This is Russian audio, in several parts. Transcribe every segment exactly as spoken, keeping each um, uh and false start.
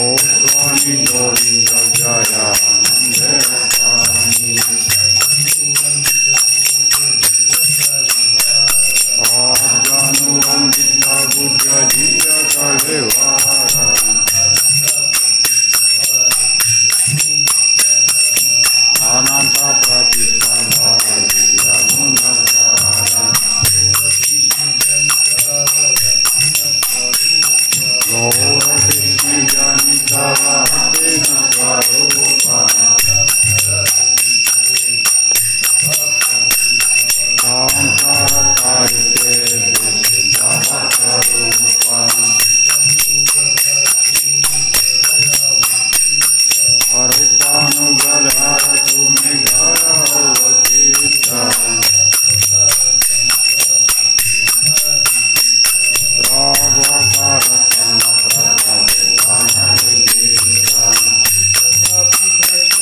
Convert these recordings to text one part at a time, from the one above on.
Swami Govinda Jaya Nandera Swami Ajanu Vandita Buddha Jaya Kalevara Ananta Pratita Bhavya Gunavara Gaura Krishna Janita Bhakti Naswarupa Samsara Karite Vishwavasarupa Arupanugara Sumigara Vakita Prabhakara Sama Prabhavana Vikita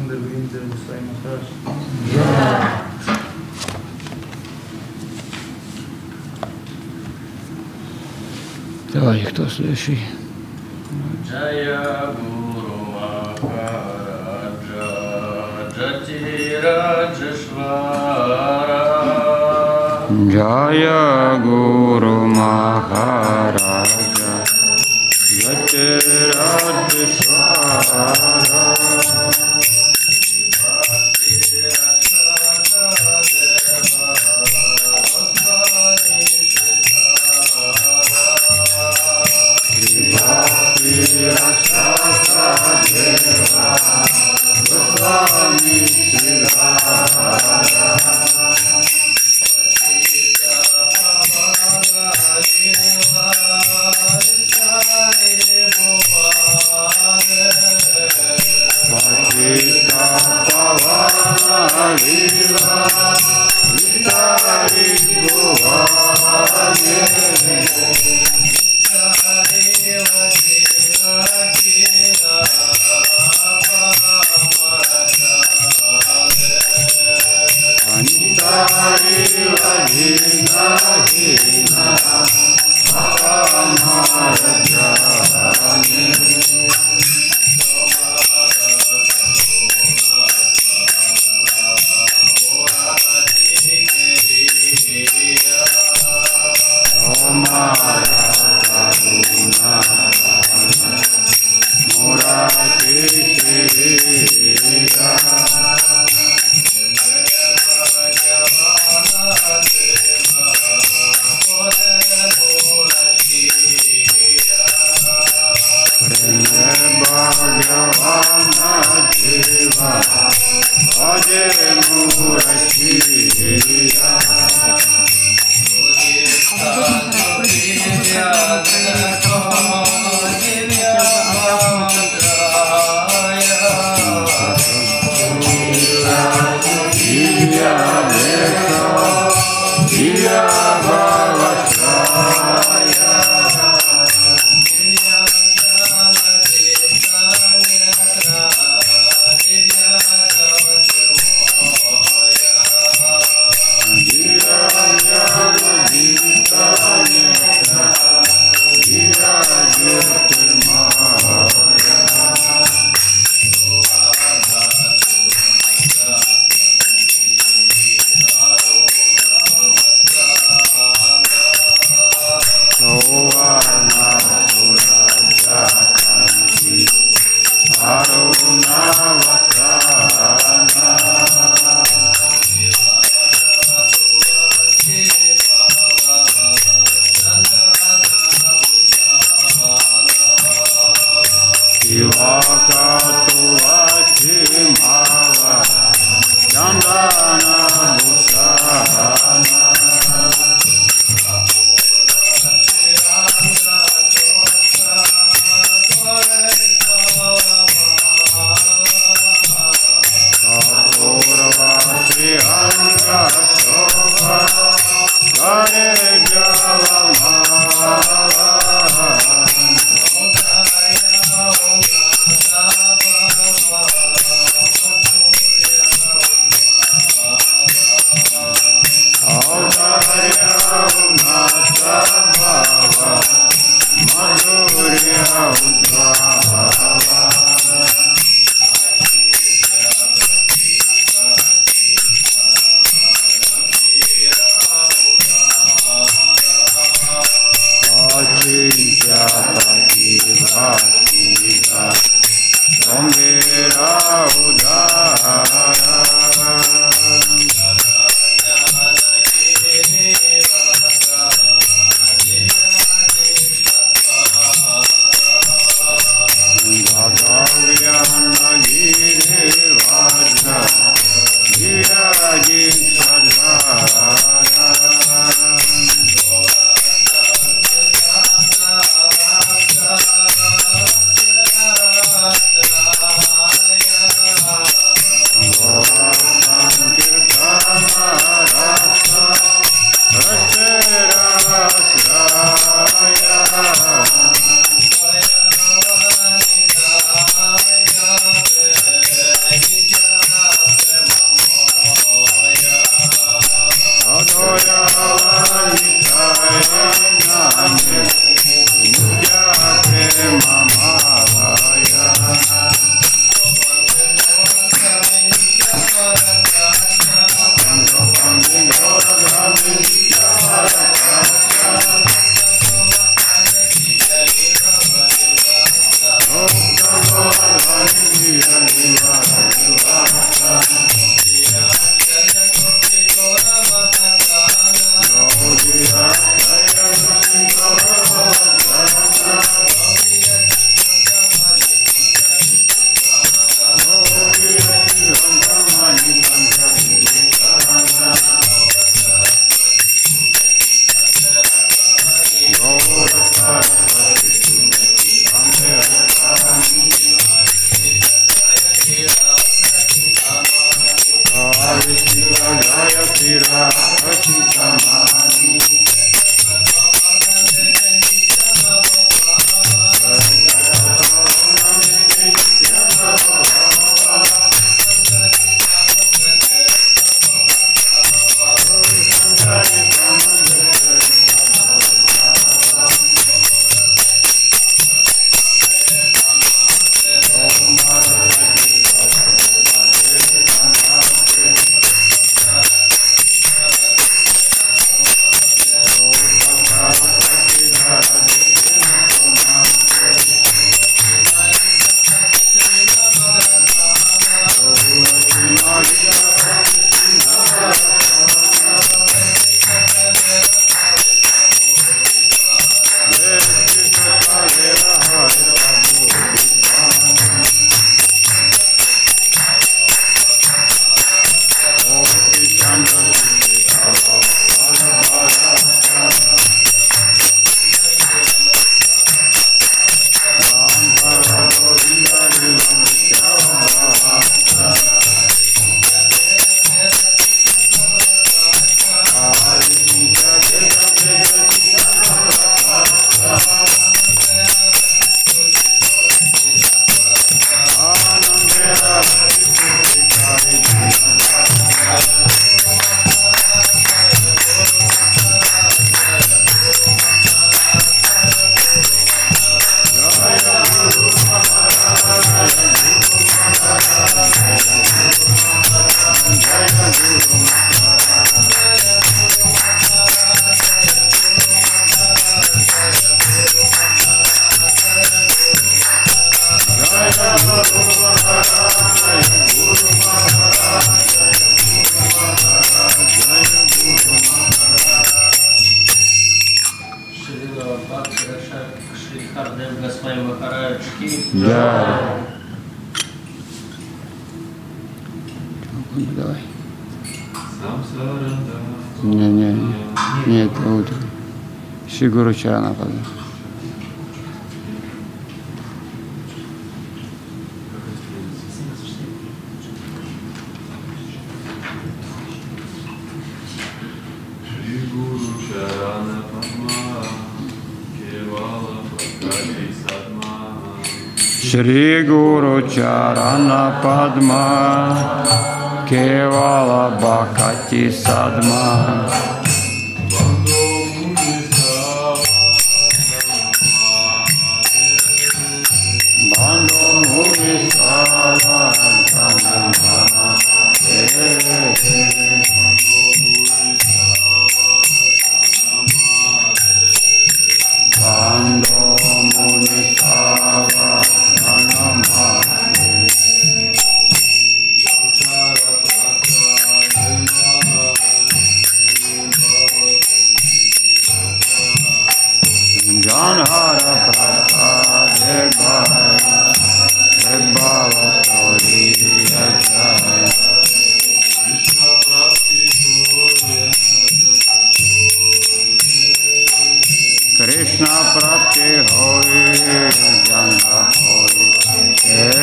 でございます。 では行くとするし。 ジャヤグルマハラジャジャティラジャシュワラジャヤグルマハラジャジャティラジャシュワラ Bye. Давай. Не, не, не. Нет, вот. Шри Гуру Чарана Пада. Shri Guru Charana Padma Kevala Bhakti Sadma Bando Muni Sava Bando Muni Sava Janhara Prasad Bhai Bhava Tori Ajay Krishna Prapti Hoi Janha Hoi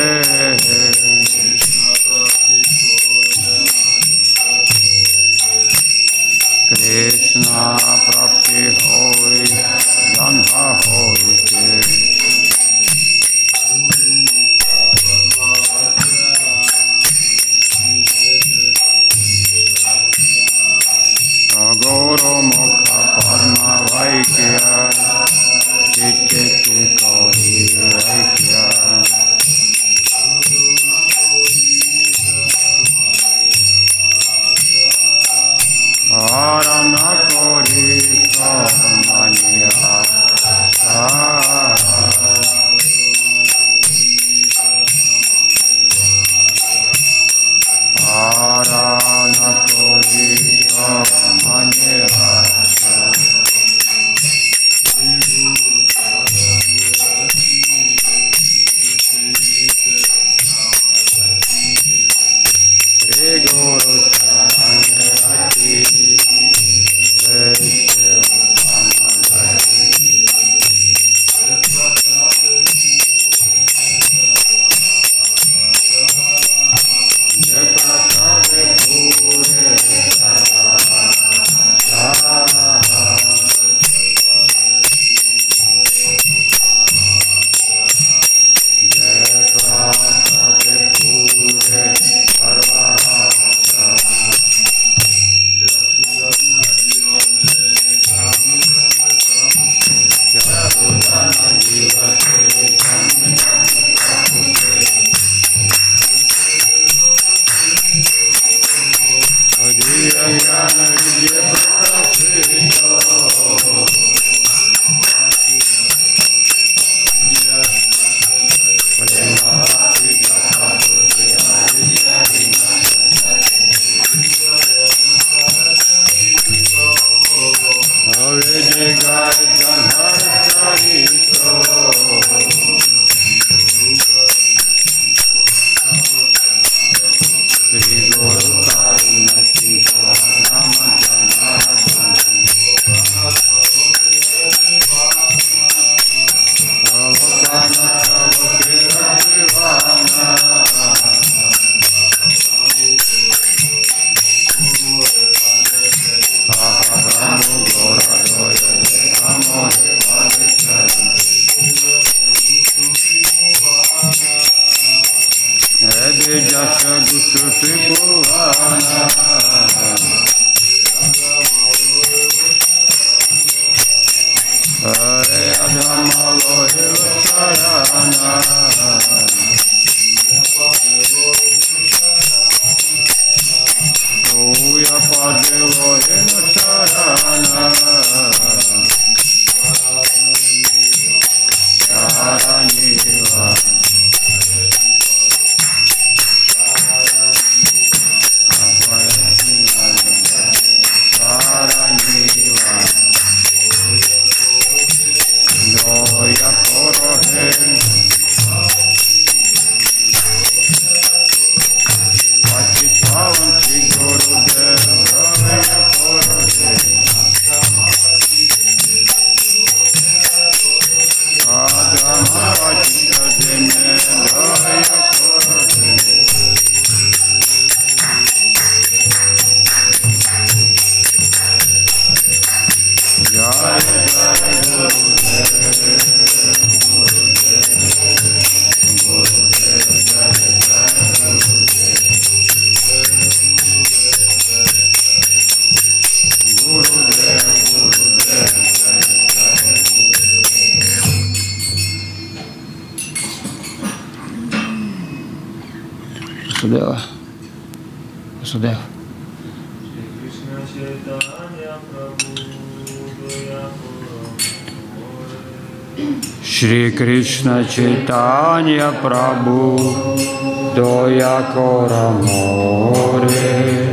Krishna Prapti Hoi Janha Hoi Guru Mukha Padma Vaikya Chitti Kauri Vaikya Arana Kauri Kamaniya Arana Kauri Kamaniya Shri Guru Saranati Vasudeva. Vasudeva. Shri Krishna Chaitanya Prabhu Doya Kora More.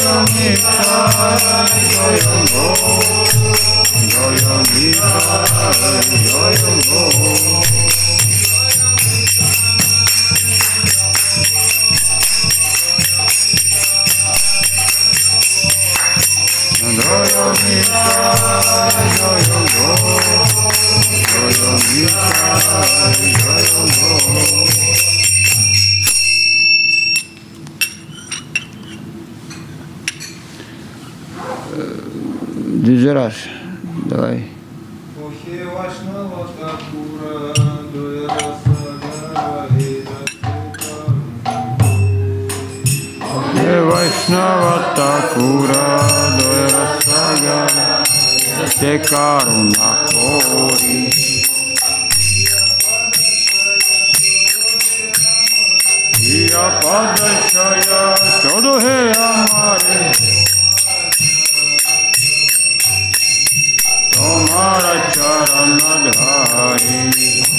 Дюзераж, давай. Vaishnava Thakura Doya Sagara Te Karuna Kori Iya Padashaya Todo He Amare Tomara Charanadhari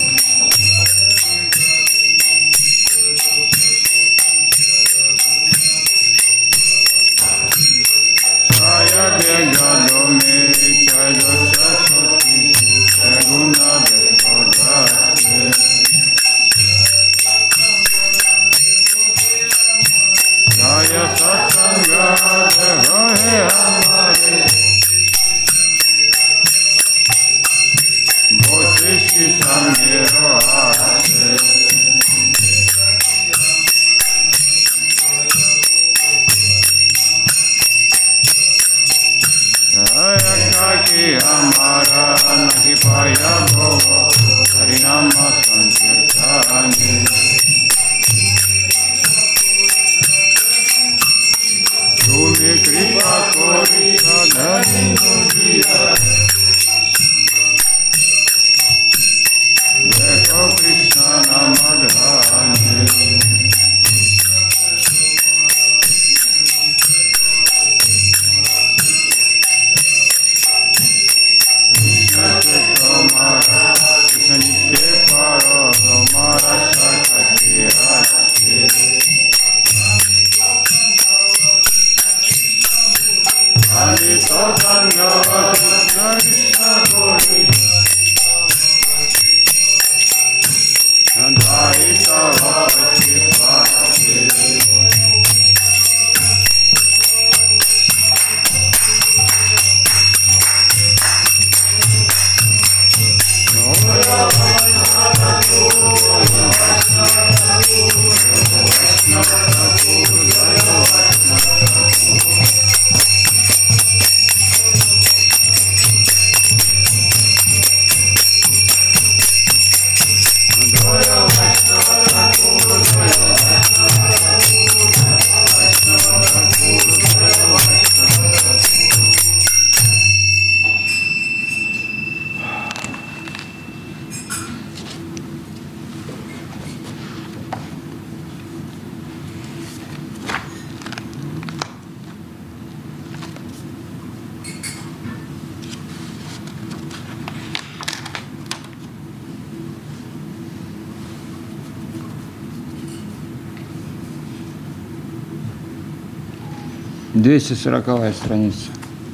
двести сороковая страница.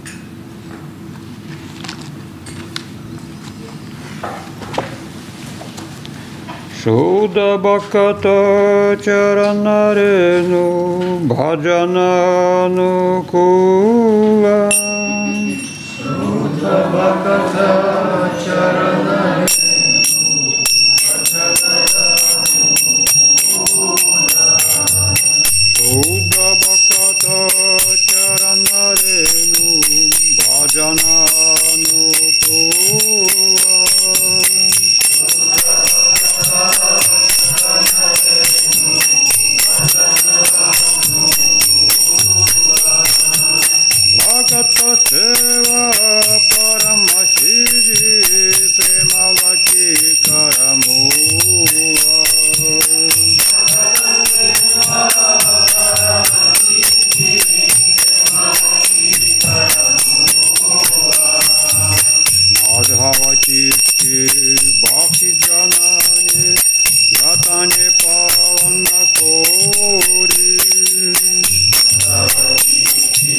Шуда Бхаката Чаранарену Бхаджанану Кула Шуда Бхаката Чаранарену Шуда Бхакata Charanarenu Bhajananu Kula Bhakata Seva Paramashiri Premavati Karamula Madhavati Bhakti Janani Yatane Pavana Kori Madhavati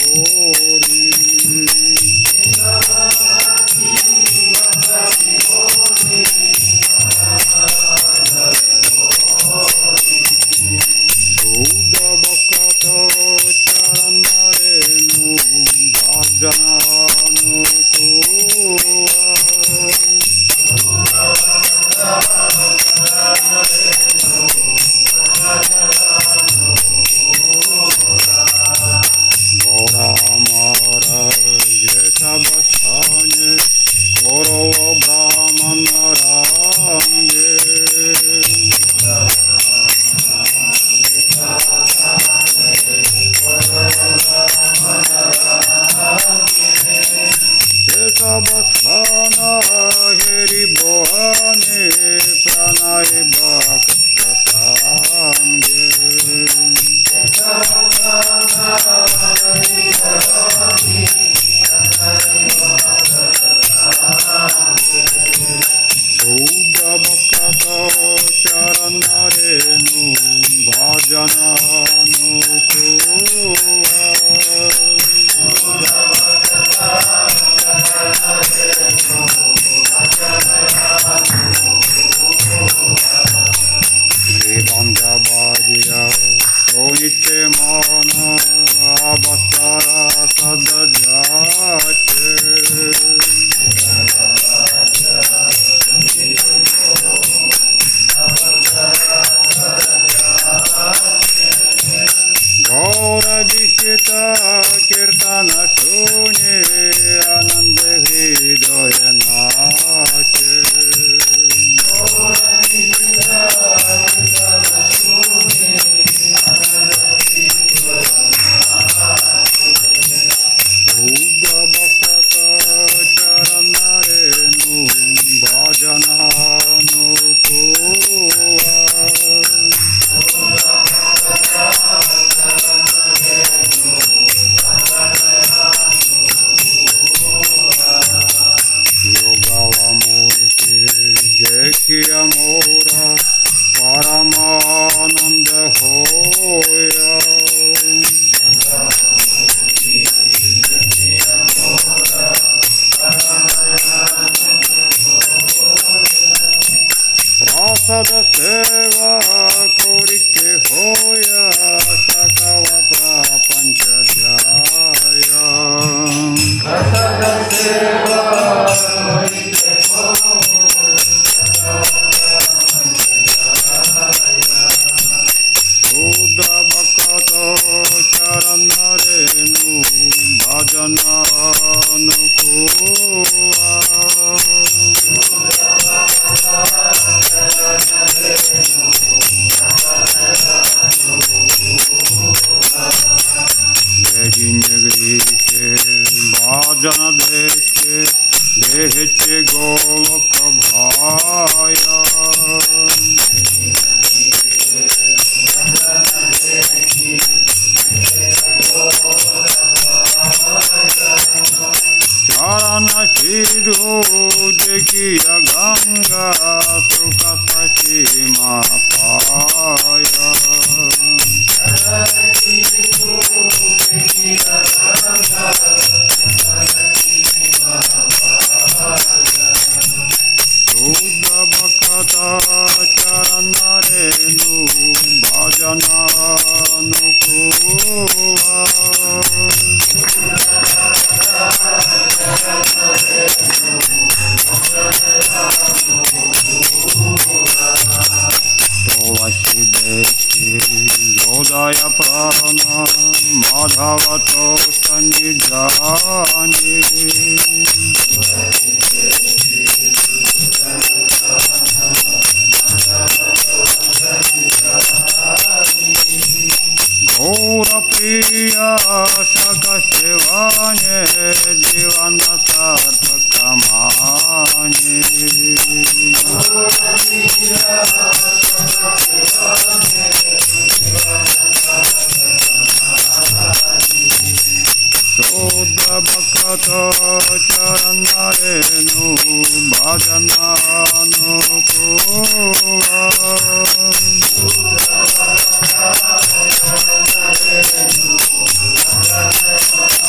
Bhajana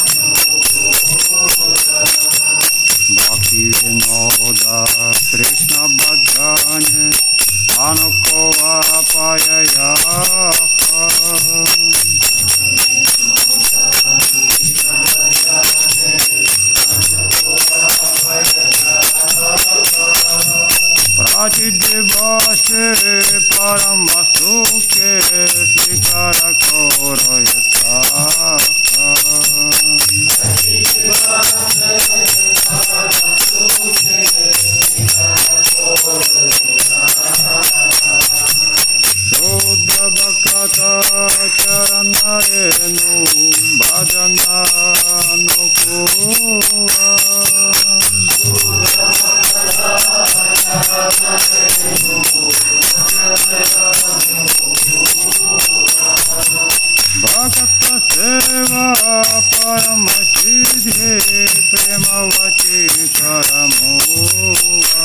Paramasuke Sikara Koroyata Sudha Bhakata Charanarenu Bhajana Nukuva Bhakata Seva Paramasiddhi Premavachi Karamuva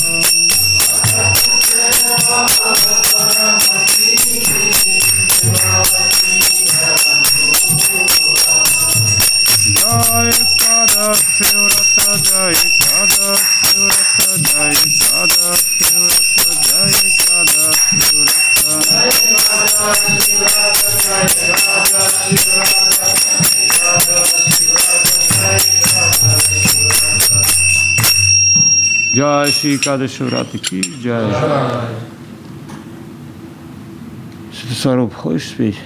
Jai Kada Shivrata Jai Kada Shivrata Jai Kada Shivrata Jai Kada Shivrata Jai Shri Kada Shivrata ki Jai. Саруп, хочешь спеть?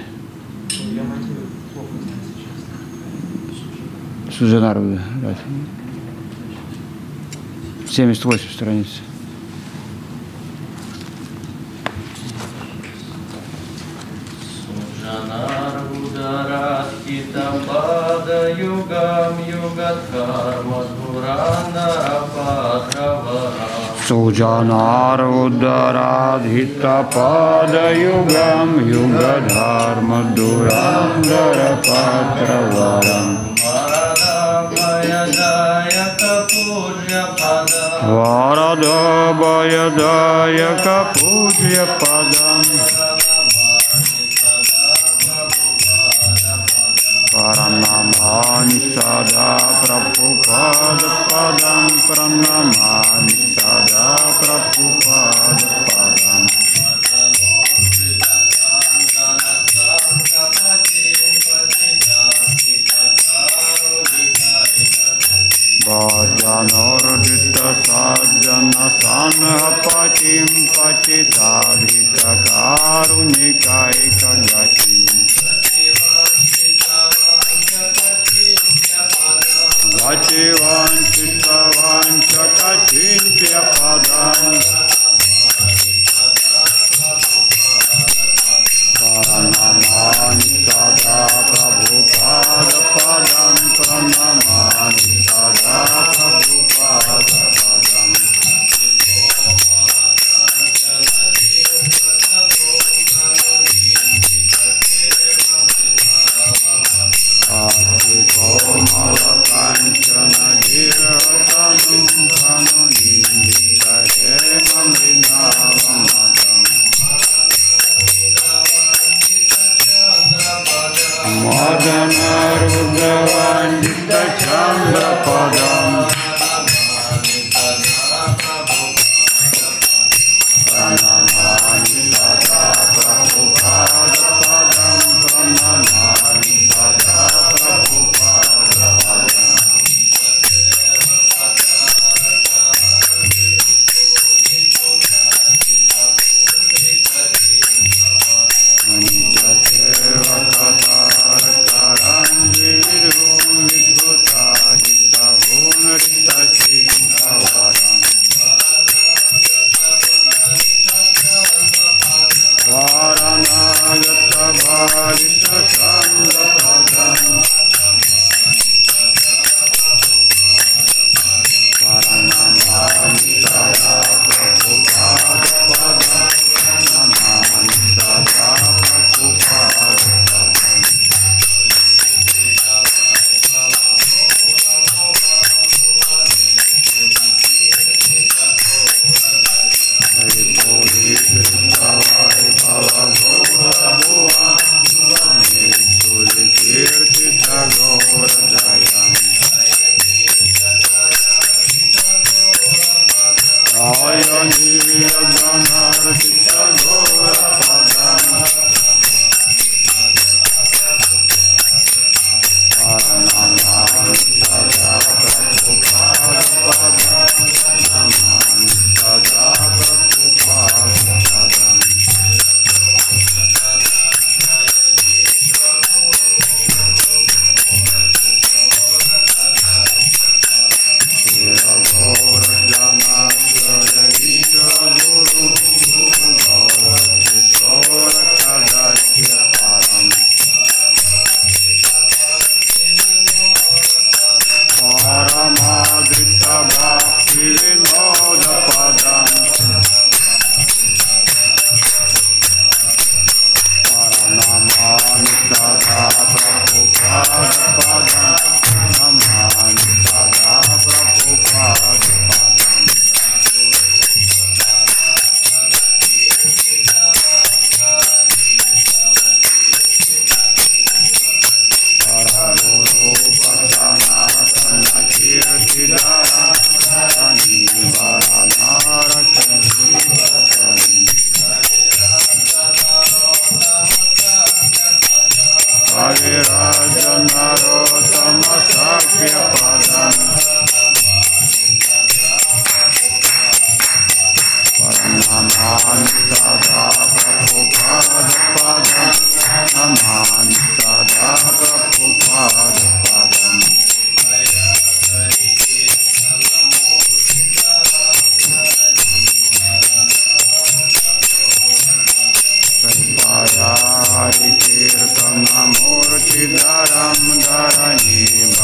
Сужанару, да. семьдесят восемь страниц. Суджанаргудараститампада югам югадхарма дурандарападраварам Sujanarudharadhita yugam yugadharma durandarapatravaram Varada Bhayadayaka Pujya Padam Pranamani Sada Prabhupada Padam Pranamani Sada Prabhupada Padam Bhajanordita Sajjana Sanapachim Pachitadhika Karunikaika Gachim Gachivanchita Vanchaka Chintya Padam Pranamani Sada Prabhupada Padam Pranamani Sada Prabhupada Padam Atiko Malakanchana Dhiratanum Panunindita Hema Mrinavamadam Madana Rudhavandita Chandra Padam Pranamani Sada Prabhupada Padam Pranamani Sada Prabhupada Padam Anitya Katara Karanvirum Vidhuta Hita Gunarita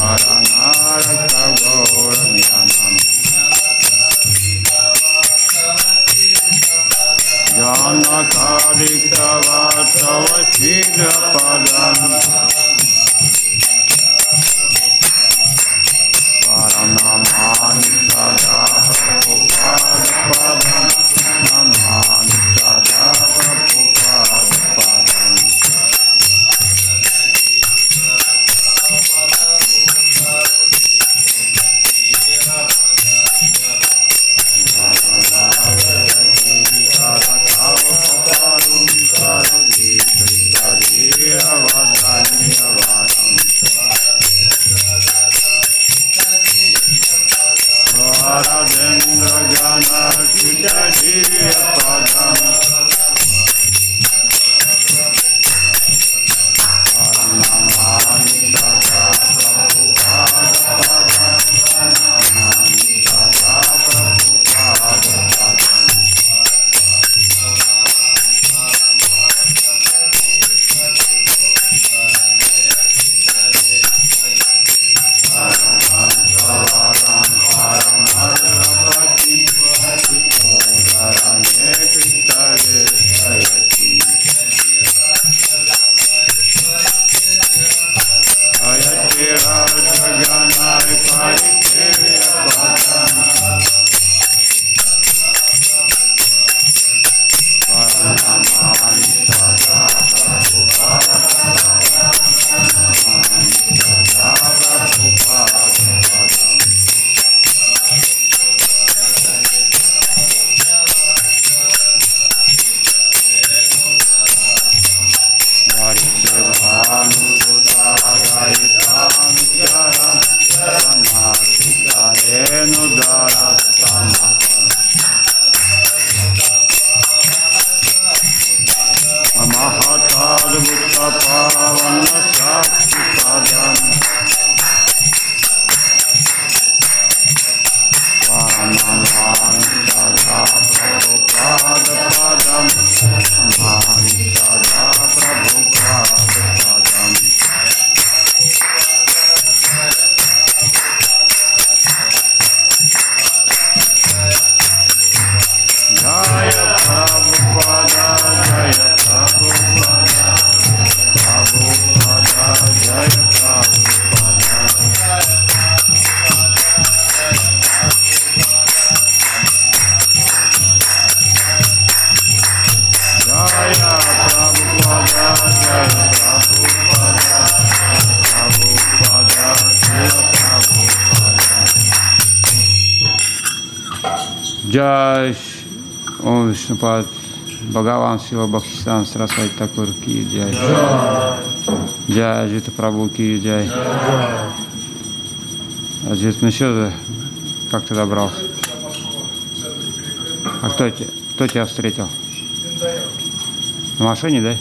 Jai Om Vishnupad Bhagavan Sila Bhaktisiddhanta Saraswati Thakur Ki Jai. Jai Джита Прабху Ки Jai. А здесь ну что, как ты добрался? А кто, кто тебя встретил? На машине, да?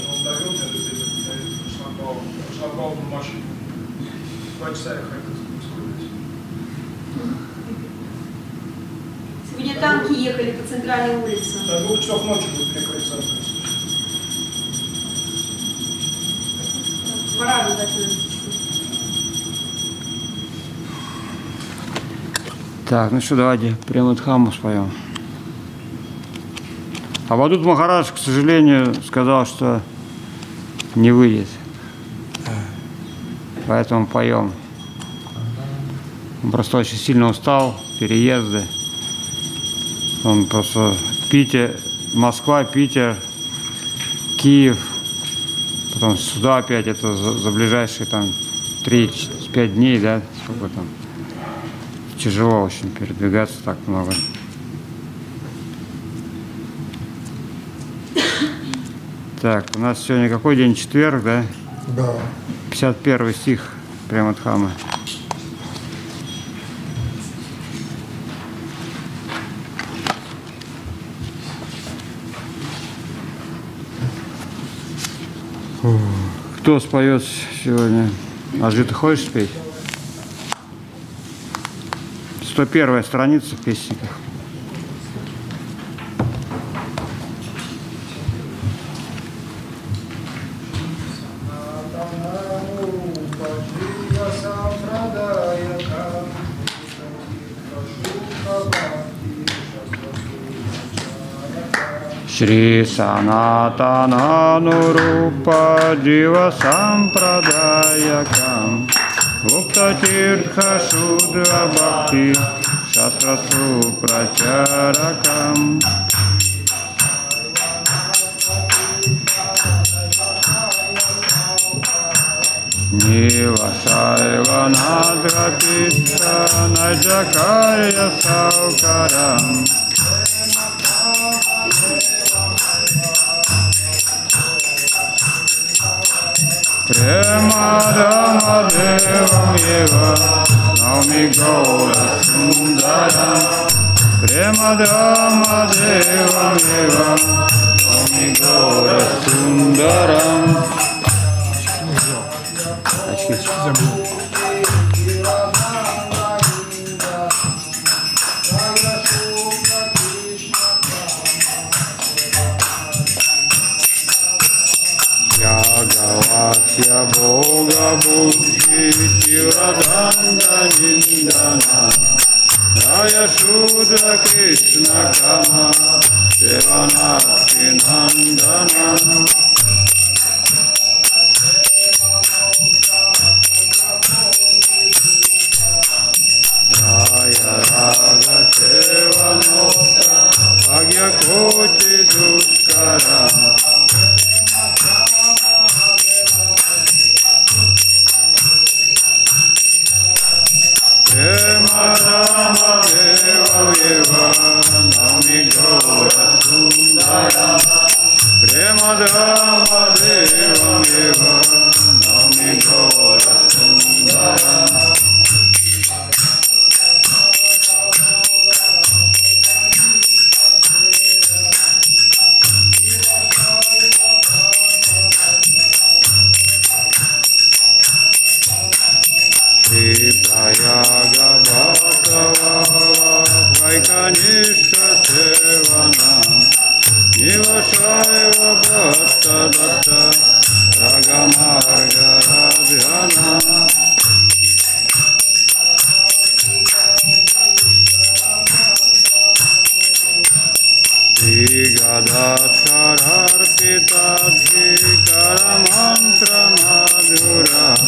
Сегодня танки ехали по центральной улице. До двух часов ночи будет перекрыться. Параду готовятся. Так, ну что, давайте Премадхаму споем. Авадут Махарадж, к сожалению, сказал, что не выйдет. Поэтому поем. Он просто очень сильно устал, переезды. Он просто Питер, Москва, Питер, Киев, потом сюда опять, это за, за ближайшие там три-пять дней, да, сколько там. Тяжело очень передвигаться так много. Так, у нас сегодня какой день? Четверг, да? Да. пятьдесят первый стих Премадхамы. Кто споет сегодня? Ажи, ты хочешь спеть? сто первая страница в песниках. Сампра Shri Sanatana Nurupa Jiva Sampradayakam Gupta Tirtha Shudra Bhakti Shastra Supracharakam Nivasaiva Nadratita Najakarya Saukaram Premadama Devam Eva Naumi Gaura Sundaram Premadama Devam Eva Naumi Gaura Sundaram Yagavasya Bhoga Buddhi Chiradanda Nindana Raya Shudra Krishna Kama Devanaki Nandana Raya Raga Sevanota Bhagya Koti Duskaram Premadama Deva Eva Naumi Gaura Sundaram Premadama Deva Eva Naumi Gaura Sundaram Prayaga Bhatava Vaikanishta Sevana Nivasaiva Bhatta Datta Ragamarga Radhyana Sri Gadadhar Pita Kara Mantra Madhuram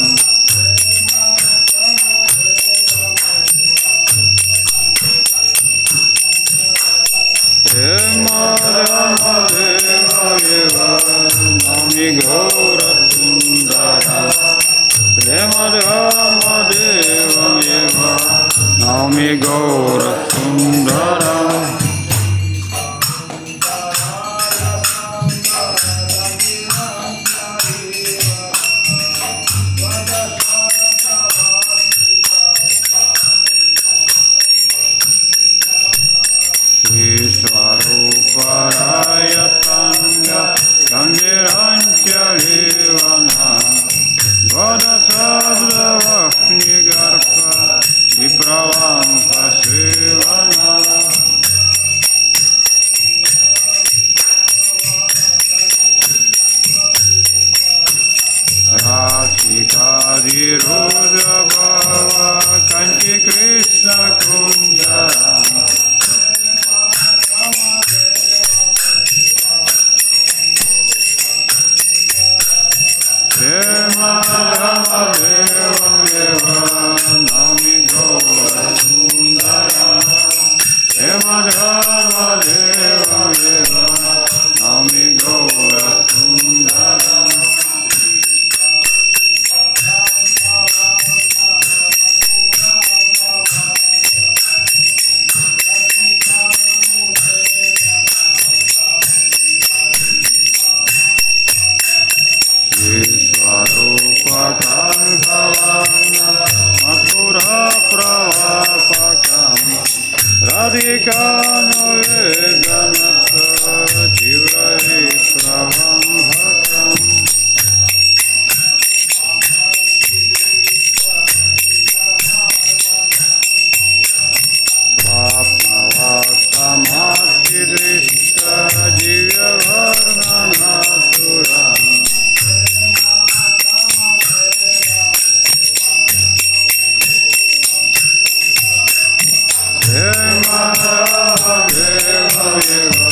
Premadama Deva Eva Naumi Gaura Sundaram Premadama Deva Eva Naumi Gaura Sundaram Ishvaruparaya Sangha Gambirantya Levana Vadasabda Vakni Garpa Vipravanka Sevana Rathikadi Rudra Bhava Kanchi Krishna Kundaram Premadama Deva Eva Naumi Gaura Sundaram Premadama Deva Eva Naumi Gaura Sundaram Ishvarupakam Mathura Pravapakam Radhikano Vedanata Tivrai Pravambhakam Svapnavasamadhidrishta Divya Varnanaturam Premadama Deva Eva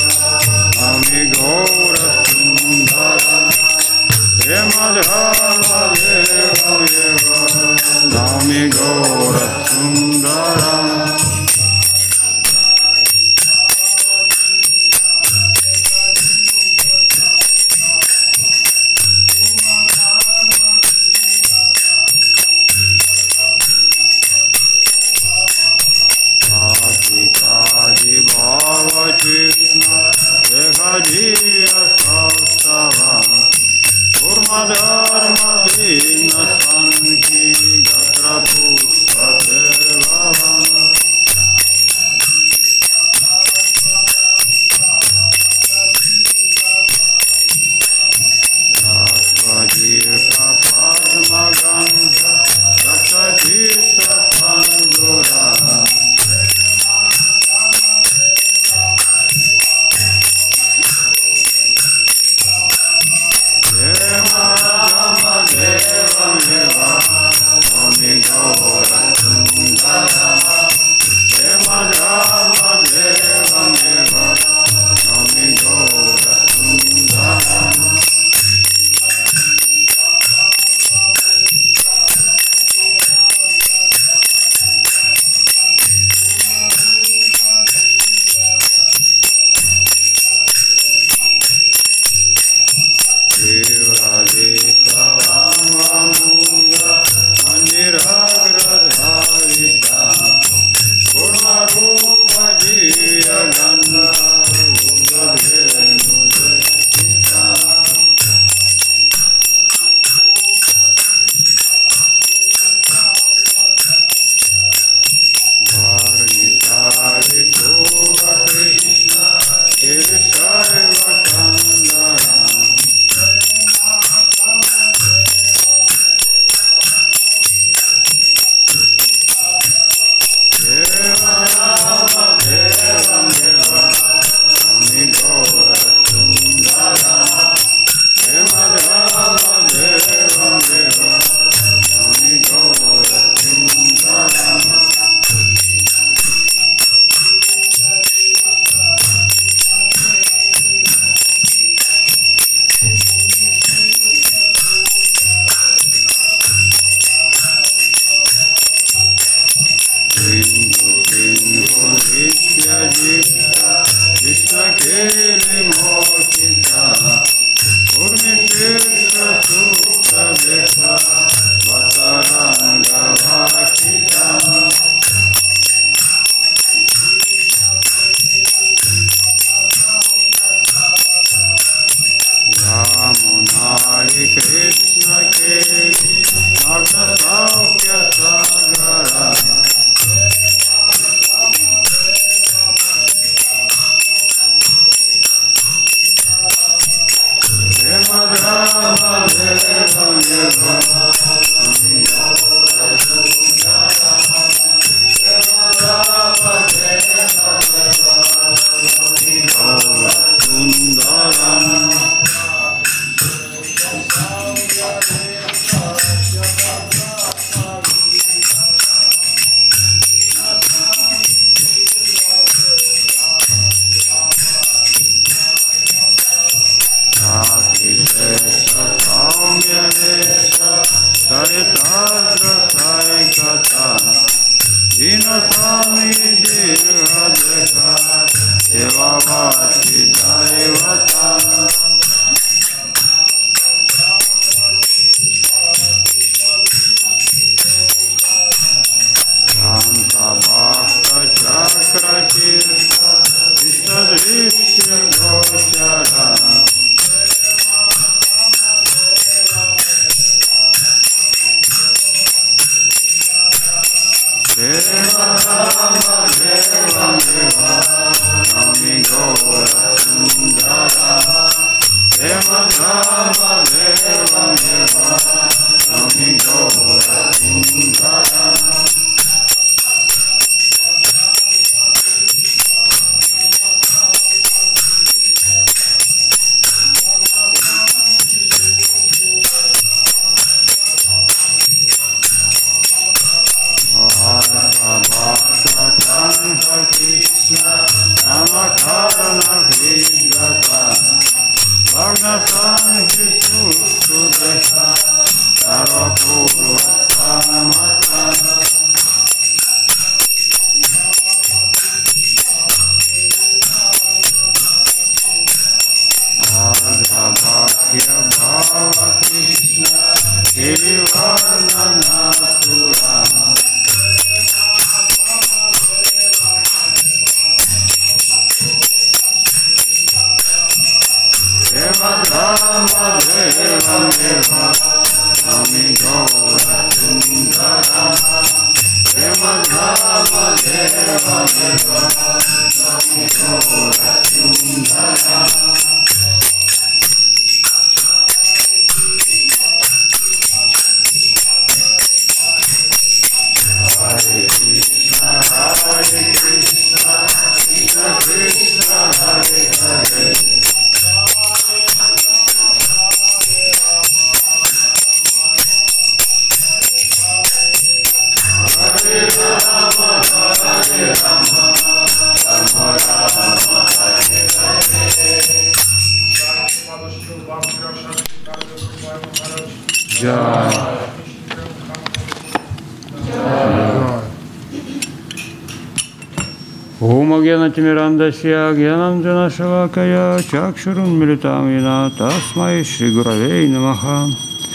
Тимирандасья Гьянанджана Шалакая Чакшурун Милитам Яна Тасмай Шри Гуравей Намаха.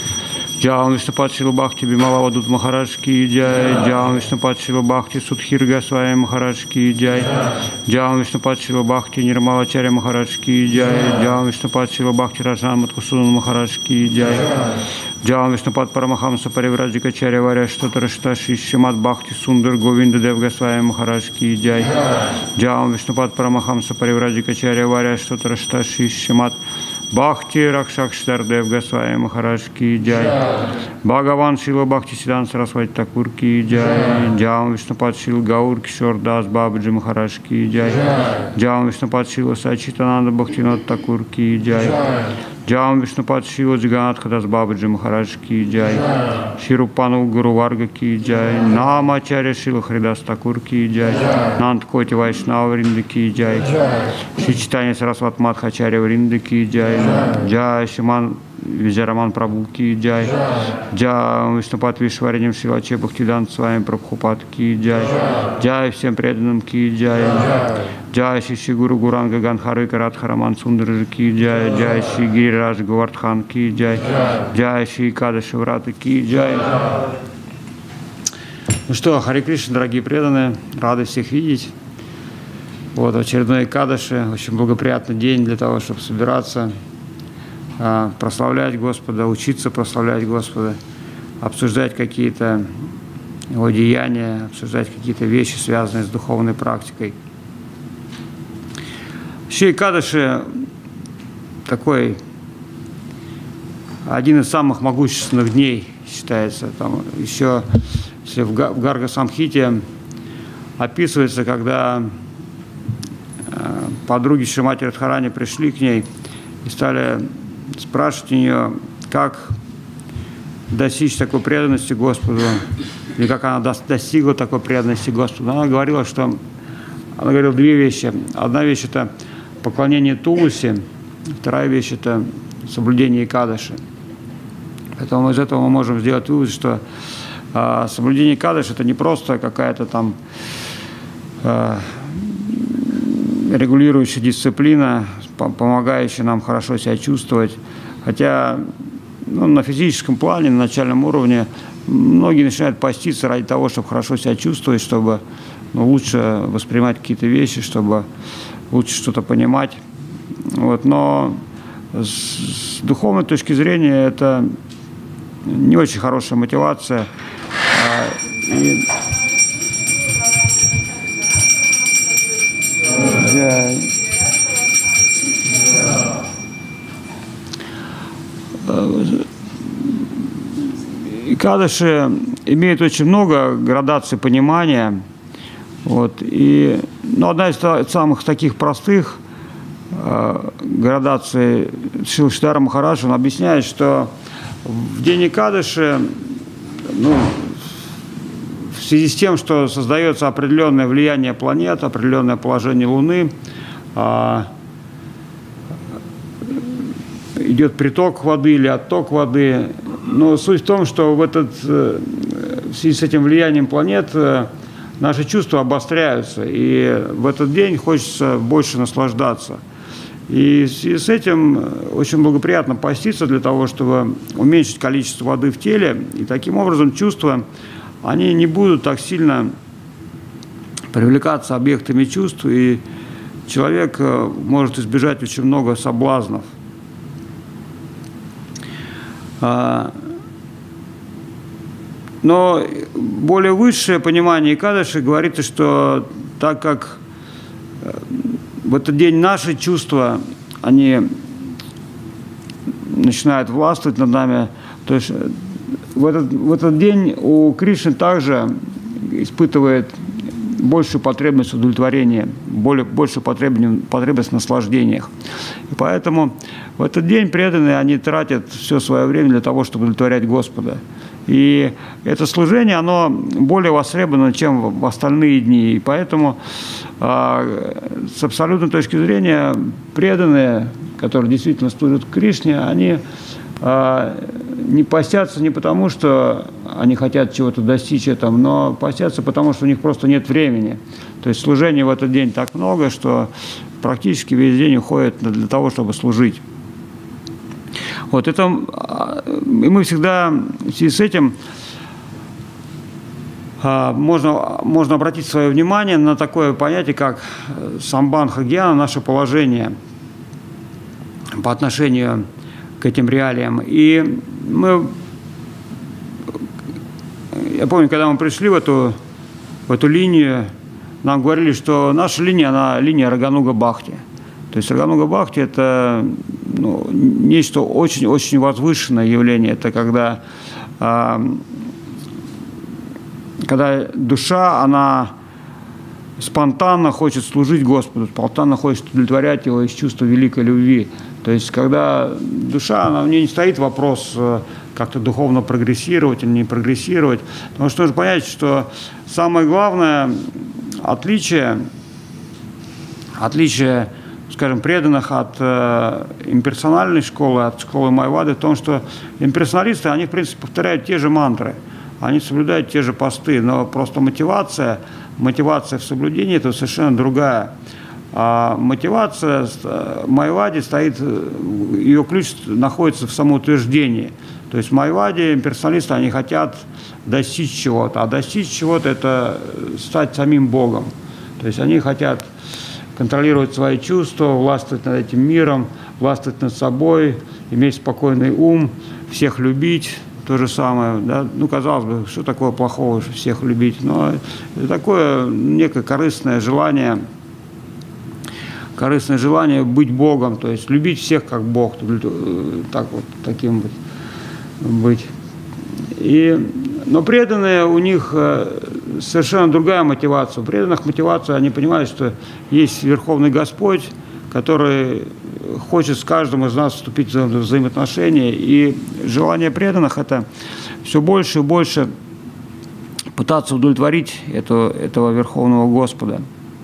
Джаун Вишнупад Шила Бхакти Бимала Вадут Махарадж Ки Джай. Джаун Вишнупад Шила Бхакти Судхир Госвами Махарадж Ки Джай. Джаун Вишнупад Шила Бхакти Нирмалачарья Махарадж Ки Джай. Джаун Вишнупад Шила Бхакти Раджан Маткусудан Махарадж Ки Джай. Джаун Вишнупад Парамахамса Паривраджикачарья Варя Штатарашта Шишимат Бхакти Сундар Говинда Дев Госвами Махарадж Ки Джай. Джаун Вишнупад Парамахамса Паривраджикачарья Варя Штатарашта Шишимат Бхакти Ракшакштар Дев Госвами Махарадж Ки Джай. Бхагаван Шила Бхакти Сидан Сарасвати Такур Ки Джай. Джаун Вишнупад Шила Гаур Кишор Дас Бабаджи Махарадж Ки Джай. Джаун Вишнупад Шила Сачитананда Бхактинат Такур Ки Джай. Джаун Вишнупад Шила Джиганатха Дас Бабаджи Махарадж Ки Джай. Ширупану Гуру Варга Ки Джай. Намачарья Шила Хридас Такур Ки Джай. Нандкоти Вайшнава Вринда Ки Джай. Шичитания Сарасват Мадхачарья Вринда Ки Джай. Джай Шиман Визяраман Прабhu Ки Джай. Джай Вишнупад Вишвариням Шилаче Бхактидан с вами Прабхупад Ки Джай. Джай всем преданным Ки Джай. Джай Шиши Гуру Гуранга Ганхары Карадхараман Сундараджи Ки Джай. Джай Ши Гирирадж Гавардхан Ки Джай. Джай Ши Кадаши Врата Ки Джай. Ну что, Харе Кришна, дорогие преданные, рады всех видеть. Вот очередной Экадаши, очень благоприятный день для того, чтобы собираться, прославлять Господа, учиться прославлять Господа, обсуждать какие-то Его деяния, обсуждать какие-то вещи, связанные с духовной практикой. Вообще Экадаши такой один из самых могущественных дней считается. Там еще если в Гарга Самхите описывается, когда подруги Шримати Радхарани пришли к ней и стали спрашивать у нее, как достичь такой преданности Господу, или как она достигла такой преданности Господу. Она говорила, что она говорила две вещи. Одна вещь – это поклонение Туласи, вторая вещь – это соблюдение Экадаши. Поэтому из этого мы можем сделать вывод, что а, соблюдение Экадаши – это не просто какая-то там а, регулирующая дисциплина, помогающая нам хорошо себя чувствовать. Хотя ну, на физическом плане, на начальном уровне многие начинают поститься ради того, чтобы хорошо себя чувствовать, чтобы ну, лучше воспринимать какие-то вещи, чтобы лучше что-то понимать. Вот. Но с духовной точки зрения это не очень хорошая мотивация. И Джай. И кадыши имеют очень много градаций понимания. Вот, и, ну, одна из самых таких простых э, градаций Шрила Шридхара Махарадж, он объясняет, что в день Экадыши, ну, в связи с тем, что создается определенное влияние планет, определенное положение Луны, э, идет приток воды или отток воды. Но суть в том, что в, этот, в связи с этим влиянием планет наши чувства обостряются, и в этот день хочется больше наслаждаться. И в связи с этим очень благоприятно поститься для того, чтобы уменьшить количество воды в теле, и таким образом чувства, они не будут так сильно привлекаться объектами чувств, и человек может избежать очень много соблазнов. Но более высшее понимание Экадаши говорит, что так как в этот день наши чувства, они начинают властвовать над нами, то есть в этот, в этот день у Кришны также испытывает большую потребность удовлетворения, более, большую потребность, потребность в наслаждениях. И поэтому в этот день преданные, они тратят все свое время для того, чтобы удовлетворять Господа. И это служение, оно более востребовано, чем в остальные дни. И поэтому э, с абсолютной точки зрения преданные, которые действительно служат Кришне, они э, не постятся не потому, что они хотят чего-то достичь этого, но постятся потому, что у них просто нет времени. То есть служения в этот день так много, что практически весь день уходит для того, чтобы служить. Вот это, и мы всегда в связи с этим можно, можно обратить свое внимание на такое понятие, как самбандха гьяна, наше положение по отношению к этим реалиям. И мы, я помню, когда мы пришли в эту, в эту линию, нам говорили, что наша линия, она линия Рагануга Бхакти. То есть Рагануга Бхакти – это, ну, нечто очень-очень возвышенное явление. Это когда, э, когда душа, она спонтанно хочет служить Господу, спонтанно хочет удовлетворять Его из чувства великой любви. То есть когда душа, она, в ней не стоит вопрос как-то духовно прогрессировать или не прогрессировать. Потому что нужно понять, что самое главное отличие, отличие скажем, преданных от э, имперсональной школы, от школы Майявады в том, что имперсоналисты, они, в принципе, повторяют те же мантры, они соблюдают те же посты, но просто мотивация, мотивация в соблюдении – это совершенно другая. А мотивация в Майяваде стоит, ее ключ находится в самоутверждении. То есть в Майяваде имперсоналисты, они хотят достичь чего-то, а достичь чего-то – это стать самим Богом. То есть они хотят контролировать свои чувства, властвовать над этим миром, властвовать над собой, иметь спокойный ум, всех любить, то же самое. Да? Ну, казалось бы, что такое плохого, всех любить? Но это такое некое корыстное желание, корыстное желание быть Богом, то есть любить всех как Бог, так вот, таким быть. И, но преданные, у них совершенно другая мотивация. У преданных мотивация, они понимают, что есть Верховный Господь, который хочет с каждым из нас вступить в взаимоотношения. И желание преданных – это все больше и больше пытаться удовлетворить эту, этого Верховного Господа,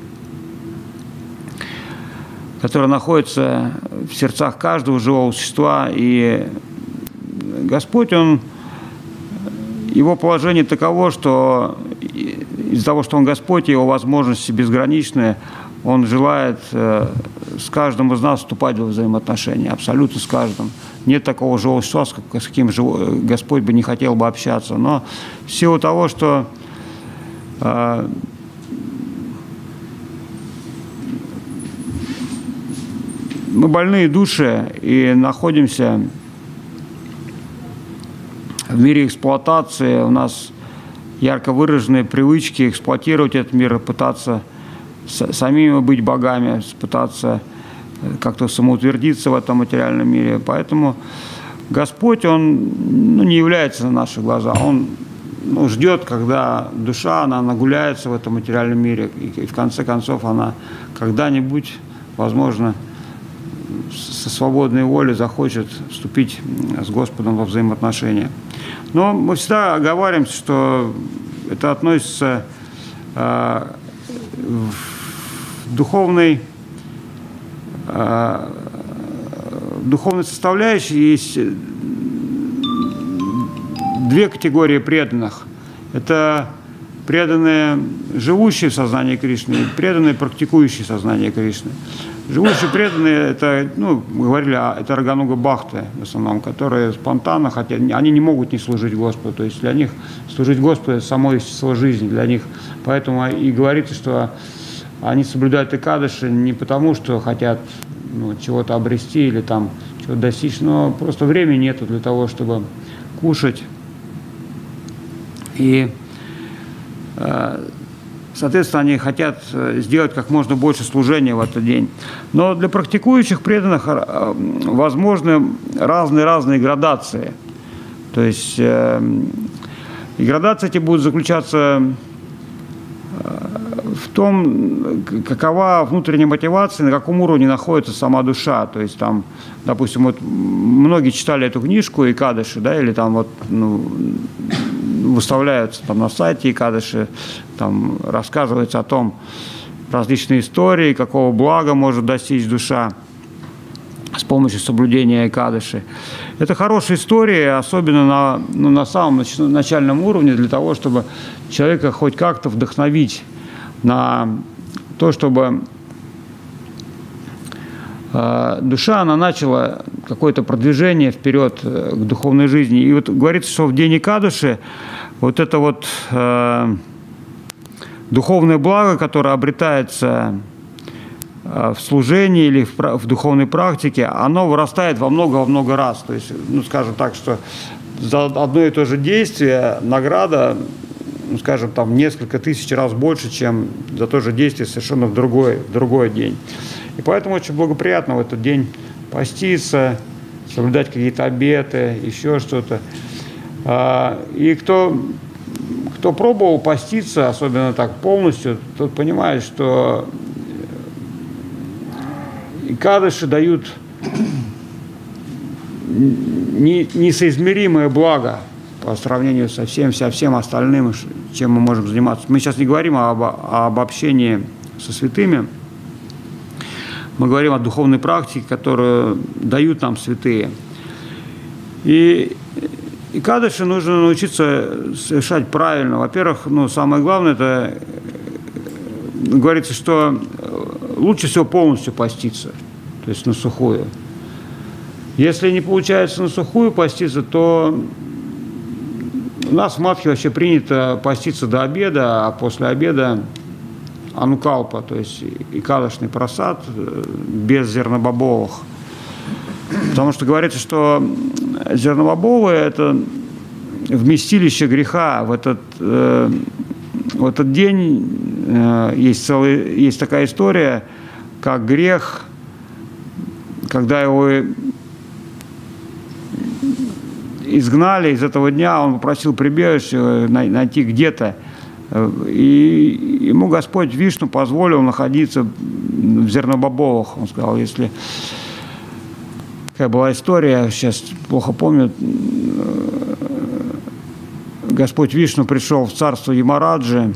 который находится в сердцах каждого живого существа. И Господь, Он, Его положение таково, что из-за того, что Он Господь, Его возможности безграничны, Он желает э, с каждым из нас вступать в взаимоотношения, абсолютно с каждым. Нет такого живого существа, с кем Господь бы не хотел бы общаться. Но в силу того, что э, мы больные души и находимся в мире эксплуатации, у нас ярко выраженные привычки эксплуатировать этот мир, пытаться самими быть богами, пытаться как-то самоутвердиться в этом материальном мире. Поэтому Господь, Он ну, не является на наши глаза. Он ну, ждет, когда душа, она нагуляется в этом материальном мире, и, и в конце концов она когда-нибудь, возможно, со свободной волей захочет вступить с Господом во взаимоотношения. Но мы всегда оговариваемся, что это относится э, в духовной, э, духовной составляющей есть две категории преданных. Это преданные, живущие в сознании Кришны, и преданные, практикующие сознание Кришны. Живущие преданные, это, ну, мы говорили, это Рагануга Бхакты, в основном, которые спонтанно хотят, они не могут не служить Господу, то есть для них служить Господу – это само естество жизни для них. Поэтому и говорится, что они соблюдают Экадаши не потому, что хотят ну, чего-то обрести или там чего-то достичь, но просто времени нету для того, чтобы кушать. И соответственно, они хотят сделать как можно больше служения в этот день. Но для практикующих преданных возможны разные-разные градации. То есть э, и градации эти будут заключаться в том, какова внутренняя мотивация, на каком уровне находится сама душа. То есть там, допустим, вот многие читали эту книжку Экадаши, да, или там вот, ну, выставляются там на сайте Экадаши, там рассказывается о том, различные истории, какого блага может достичь душа с помощью соблюдения Экадаши. Это хорошая история, особенно на, ну, на самом начальном уровне, для того, чтобы человека хоть как-то вдохновить на то, чтобы э, душа, она начала какое-то продвижение вперед к духовной жизни. И вот говорится, что в день Экадаши вот это вот э, духовное благо, которое обретается э, в служении или в, в духовной практике, оно вырастает во много-во много раз. То есть, ну, скажем так, что за одно и то же действие награда, ну, скажем, там несколько тысяч раз больше, чем за то же действие совершенно в другой, в другой день. И поэтому очень благоприятно в этот день поститься, соблюдать какие-то обеты, еще что-то. И кто, кто пробовал поститься, особенно так полностью, тот понимает, что Экадаши дают несоизмеримое благо по сравнению со всем, со всем остальным, чем мы можем заниматься. Мы сейчас не говорим об, об общении со святыми, мы говорим о духовной практике, которую дают нам святые. И Экадаши нужно научиться совершать правильно. Во-первых, ну, самое главное, это говорится, что лучше всего полностью поститься, то есть на сухую. Если не получается на сухую поститься, то у нас в Мадхе вообще принято поститься до обеда, а после обеда анукалпа, то есть экадашный прасад без зернобобовых. Потому что говорится, что зернобобовые – это вместилище греха. В этот, э, в этот день э, есть, целый, есть такая история, как грех, когда его изгнали из этого дня, он попросил прибежище найти где-то. И ему Господь Вишну позволил находиться в зернобобовых. Он сказал, если... Какая была история, сейчас плохо помню. Господь Вишну пришел в царство Ямараджи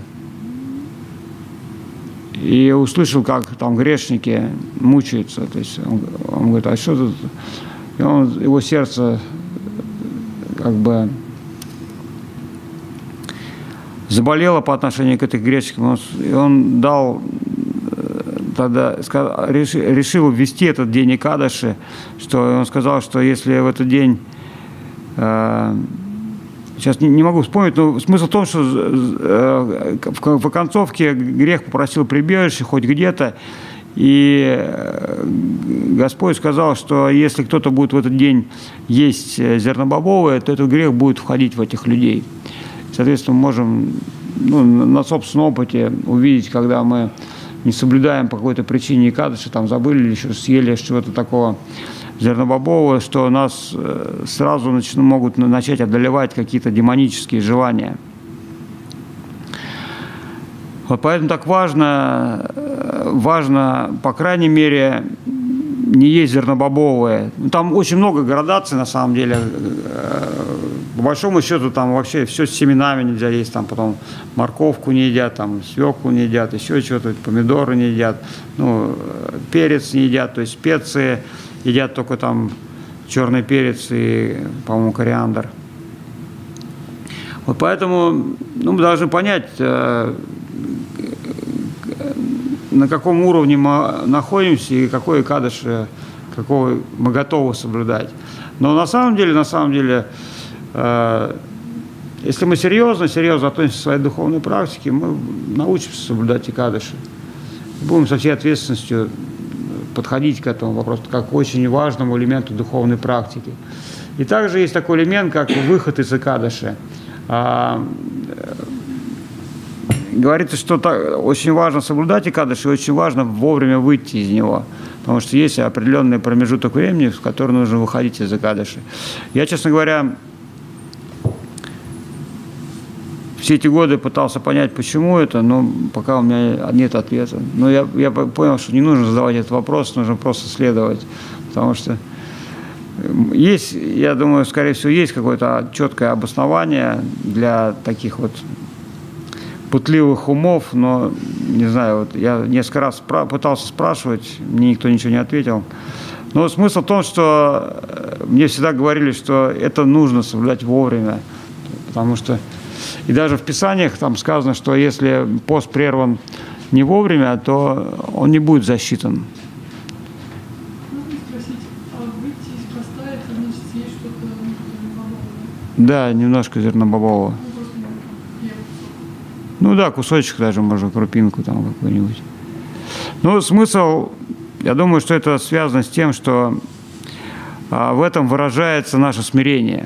и услышал, как там грешники мучаются. То есть он, он говорит, а что тут? И он, его сердце как бы заболело по отношению к этим грешникам. И он дал... тогда решил, решил ввести этот день Экадаши, что он сказал, что если в этот день, э, сейчас не, не могу вспомнить, но смысл в том, что э, в, в оконцовке грех попросил прибежище хоть где-то, и Господь сказал, что если кто-то будет в этот день есть зернобобовые, то этот грех будет входить в этих людей. Соответственно, мы можем ну, на собственном опыте увидеть, когда мы не соблюдаем по какой-то причине Экадыши, там забыли или еще съели чего-то такого зернобобового, что нас сразу нач... могут начать одолевать какие-то демонические желания. Вот поэтому так важно, важно, по крайней мере, не есть зернобобовые. Там очень много градаций, на самом деле. По большому счету, там вообще все с семенами нельзя есть. Там потом морковку не едят, там свеклу не едят, еще что-то, помидоры не едят, ну, перец не едят, то есть специи едят только там черный перец и, по-моему, кориандр. Вот поэтому, ну, мы должны понять, на каком уровне мы находимся и какой Экадыш, какой мы готовы соблюдать. Но на самом деле, на самом деле, э, если мы серьезно, серьезно относимся к своей духовной практике, мы научимся соблюдать Экадыши. Будем со всей ответственностью подходить к этому вопросу, как к очень важному элементу духовной практики. И также есть такой элемент, как выход из Экадыши. Говорится, что очень важно соблюдать Экадыш, и очень важно вовремя выйти из него. Потому что есть определенный промежуток времени, в который нужно выходить из Экадыши. Я, честно говоря, все эти годы пытался понять, почему это, но пока у меня нет ответа. Но я, я понял, что не нужно задавать этот вопрос, нужно просто следовать. Потому что есть, я думаю, скорее всего, есть какое-то четкое обоснование для таких вот пытливых умов, но, не знаю, вот я несколько раз спра- пытался спрашивать, мне никто ничего не ответил. Но смысл в том, что мне всегда говорили, что это нужно соблюдать вовремя, потому что и даже в Писаниях там сказано, что если пост прерван не вовремя, то он не будет засчитан. Можно спросить, а выйти из поста, это значит съесть что-то зернобобовое? Да, немножко зернобобового. Ну да, кусочек даже, можно крупинку там какую-нибудь. Но смысл, я думаю, что это связано с тем, что а, в этом выражается наше смирение.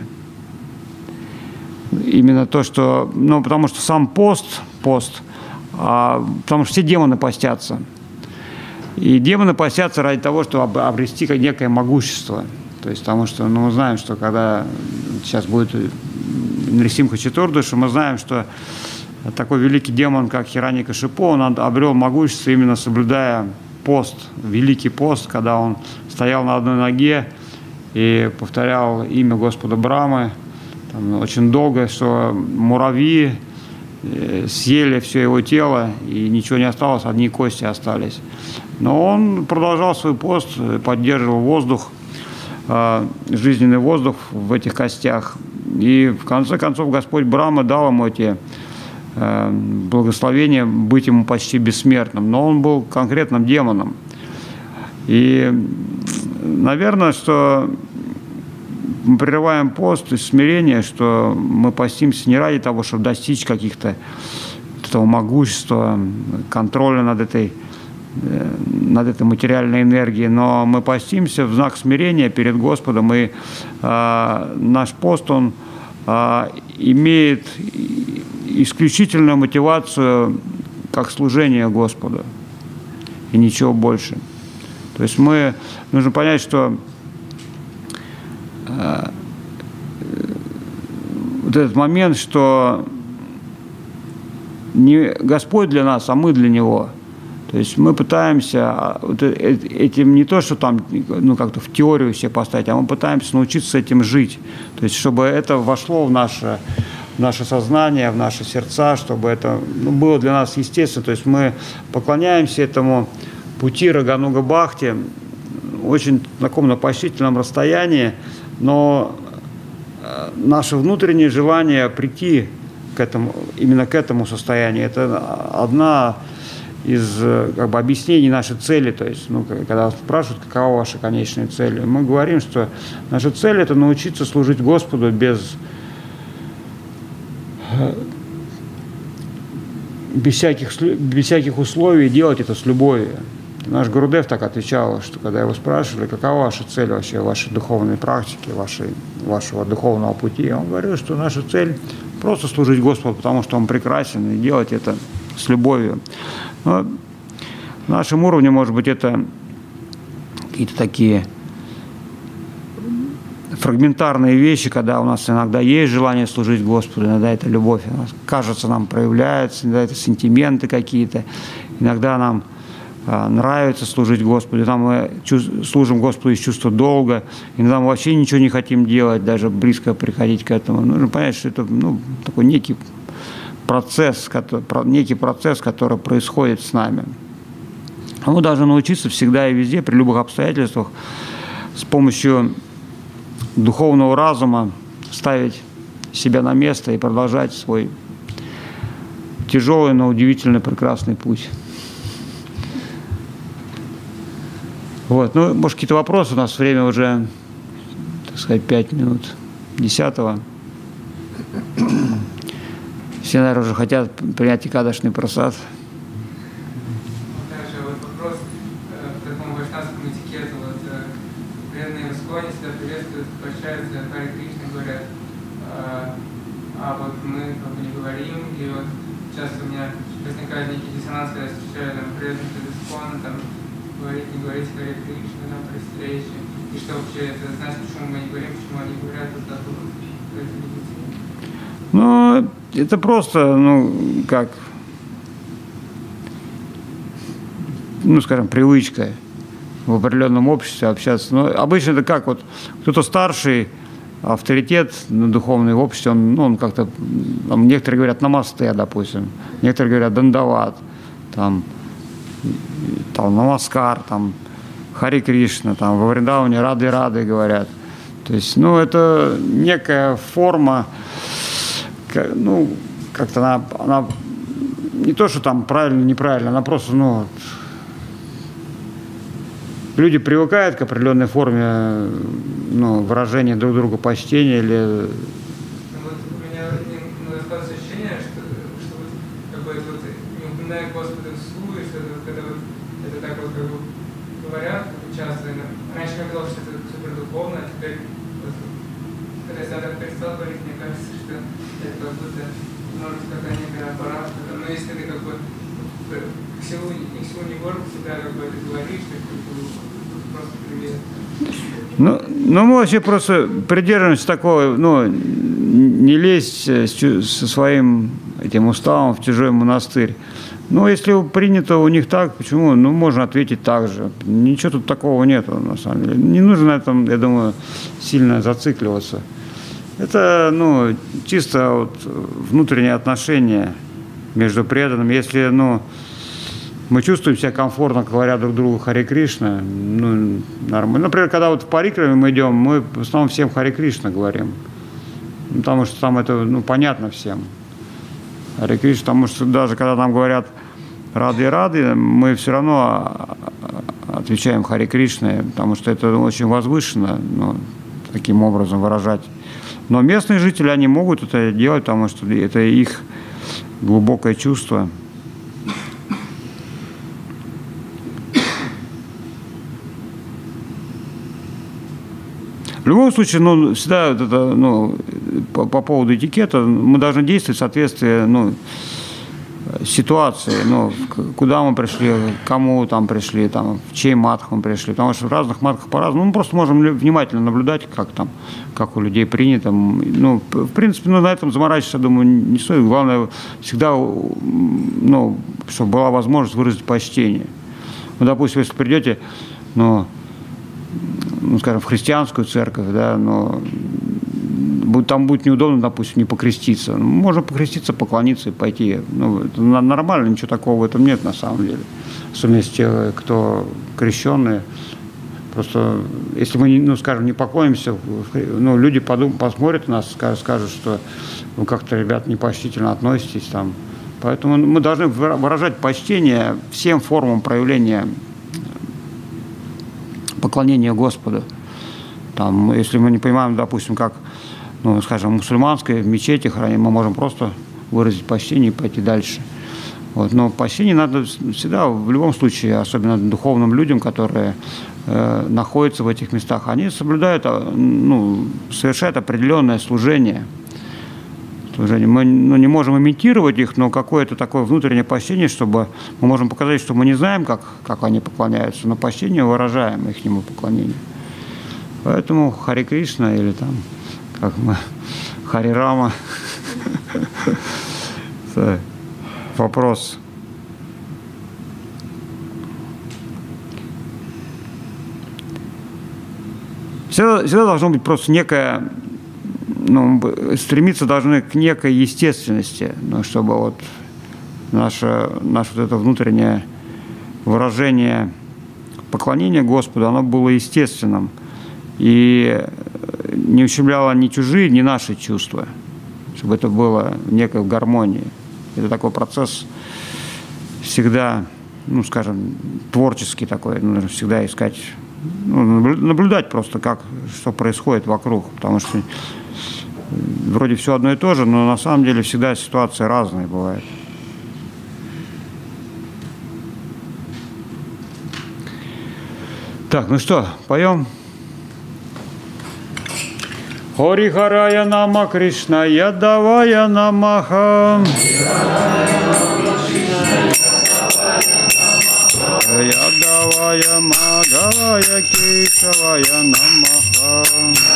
Именно то, что, ну, потому что сам пост, пост, а, потому что все демоны постятся. И демоны постятся ради того, чтобы обрести некое могущество. То есть, потому что, ну, мы знаем, что когда сейчас будет Нрисимха Четурдаша, мы знаем, что такой великий демон, как Хираникашипу, он обрел могущество, именно соблюдая пост, великий пост, когда он стоял на одной ноге и повторял имя Господа Брамы. Там очень долго, что муравьи съели все его тело, и ничего не осталось, одни кости остались. Но он продолжал свой пост, поддерживал воздух, жизненный воздух в этих костях. И в конце концов Господь Брама дал ему эти благословение быть ему почти бессмертным, но он был конкретным демоном. И, наверное, что мы прерываем пост из смирения, что мы постимся не ради того, чтобы достичь каких-то этого могущества, контроля над этой, над этой материальной энергией, но мы постимся в знак смирения перед Господом, и э, наш пост, он э, имеет исключительную мотивацию как служение Господу и ничего больше. То есть мы нужно понять, что э, вот этот момент, что не Господь для нас, а мы для Него. То есть мы пытаемся вот этим не то, что там, ну, как-то в теорию себе поставить, а мы пытаемся научиться этим жить. То есть чтобы это вошло в наше в наше сознание, в наши сердца, чтобы это, ну, было для нас естественно. То есть мы поклоняемся этому пути Рагануга Бхакти очень на таком на почтительном расстоянии, но наше внутреннее желание прийти к этому, именно к этому состоянию, это одна из, как бы, объяснений нашей цели. То есть, ну, когда спрашивают, какова ваша конечная цель, мы говорим, что наша цель – это научиться служить Господу без без всяких, без всяких условий, делать это с любовью. Наш Гурудев так отвечал, что когда его спрашивали, какова ваша цель вообще вашей духовной практики, вашей, вашего духовного пути, он говорил, что наша цель просто служить Господу, потому что Он прекрасен, и делать это с любовью. Но На нашем уровне, может быть, это какие-то такие фрагментарные вещи, когда у нас иногда есть желание служить Господу, иногда это любовь, кажется, нам проявляется, иногда это сентименты какие-то, иногда нам а, нравится служить Господу, там мы служим Господу из чувства долга, иногда мы вообще ничего не хотим делать, даже близко приходить к этому. Нужно понять, что это ну, такой некий процесс, который, некий процесс, который происходит с нами. Мы должны научиться всегда и везде, при любых обстоятельствах, с помощью духовного разума ставить себя на место и продолжать свой тяжелый, но удивительно прекрасный путь. Вот. Ну, может, какие-то вопросы? У нас время уже, так сказать, пять минут десятого. Все, наверное, уже хотят принять Экадашный прасад. Также вот вопрос в таком вайшнавском этикете. Вот преданные в Исконе себя приветствуют, прощаются, Харе Кришна говорят, а, а вот мы как бы не говорим, и вот часто у меня возникает некий диссонанс, когда я встречаю там преданных из Искона, там говорить, не говорить Харе Кришна, там при встрече, и что вообще это значит, почему мы не говорим, почему они говорят, вот так вот. Ну, это просто, ну, как, ну, скажем, привычка в определенном обществе общаться. Но обычно это как вот кто-то старший авторитет на духовное обществе, он, ну, он как-то, там, некоторые говорят намасте, допустим, некоторые говорят дандават, там, там намаскар, там, Хари Кришна, там, во Вриндаване рады-рады говорят. То есть, ну, это некая форма, ну, как-то она, она не то, что там правильно, неправильно, она просто, ну, люди привыкают к определенной форме, ну, выражения друг другу почтения или... Ну, вот у меня ну, складывается ощущение, что, что вот, как бы, это вот, не упоминая Господа вслух, и что это, когда вот, это так вот как бы говорят часто, раньше мне казалось, что это супер духовно, а теперь вот, когда я себя так перестал говорить, мне кажется, что это как будто, может, какая некая аппаратка, но если ты как бы к силу, ни к силу, ни гору всегда как бы это говоришь, то это просто привет. Ну, ну, мы вообще просто придерживаемся такого, ну, не лезть со своим этим уставом в чужой монастырь. Ну, если принято у них так, почему? Ну, можно ответить так же. Ничего тут такого нету, на самом деле. Не нужно на этом, я думаю, сильно зацикливаться. Это, ну, чисто вот внутренние отношения между преданными. Если, ну, мы чувствуем себя комфортно, говоря друг другу Харе Кришна, ну, нормально. Например, когда вот в парикраме мы идем, мы в основном всем Харе Кришна говорим. Потому что там это, ну, понятно всем. Харе Кришна, потому что даже когда нам говорят рады и рады, мы все равно отвечаем Харе Кришна, потому что это очень возвышенно, ну, таким образом выражать. Но местные жители, они могут это делать, потому что это их глубокое чувство. В любом случае, ну, всегда вот это, ну, по, по поводу этикета мы должны действовать в соответствии, ну, ситуации, ну, куда мы пришли, кому там пришли, там, в чей матх мы пришли, потому что в разных матхах по-разному. Ну, мы просто можем внимательно наблюдать, как там, как у людей принято. Ну, в принципе, ну, на этом заморачиваться, думаю, не стоит. Главное, всегда, ну, чтобы была возможность выразить почтение. Ну, допустим, если придете, ну, ну, скажем, в христианскую церковь, да, но там будет неудобно, допустим, не покреститься. Можно покреститься, поклониться и пойти. Ну, это нормально, ничего такого в этом нет на самом деле. Особенно если те, кто крещенные. Просто, если мы, ну, скажем, не поклонимся, ну, люди подумают, посмотрят на нас, скажут, скажут, что вы как-то, ребят, непочтительно относитесь там. Поэтому мы должны выражать почтение всем формам проявления поклонения Господу. Там, если мы не понимаем, допустим, как, ну, скажем, в мусульманской в мечети храним, мы можем просто выразить почтение и пойти дальше. Вот. Но почтение надо всегда, в любом случае, особенно духовным людям, которые э, находятся в этих местах, они соблюдают, ну, совершают определенное служение. служения. Мы ну, не можем имитировать их, но какое-то такое внутреннее почтение, чтобы мы можем показать, что мы не знаем, как, как они поклоняются, но почтение выражаем их нему поклонение. Поэтому Харе Кришна или там, как мы, Харе Рама. Вопрос. Всегда, всегда должно быть просто некое, ну, стремиться должны к некой естественности, ну, чтобы вот наше, наше вот это внутреннее выражение поклонения Господу, оно было естественным и не ущемляло ни чужие, ни наши чувства, чтобы это было в некой гармонии. Это такой процесс всегда, ну, скажем, творческий такой, нужно всегда искать, ну, наблюдать просто, как, что происходит вокруг, потому что вроде все одно и то же, но на самом деле всегда ситуации разные бывают. Так, ну что, поем? Хорихарая нама Кришна, Ядавая намаха. Ядавая Мадавая Кешавая намаха.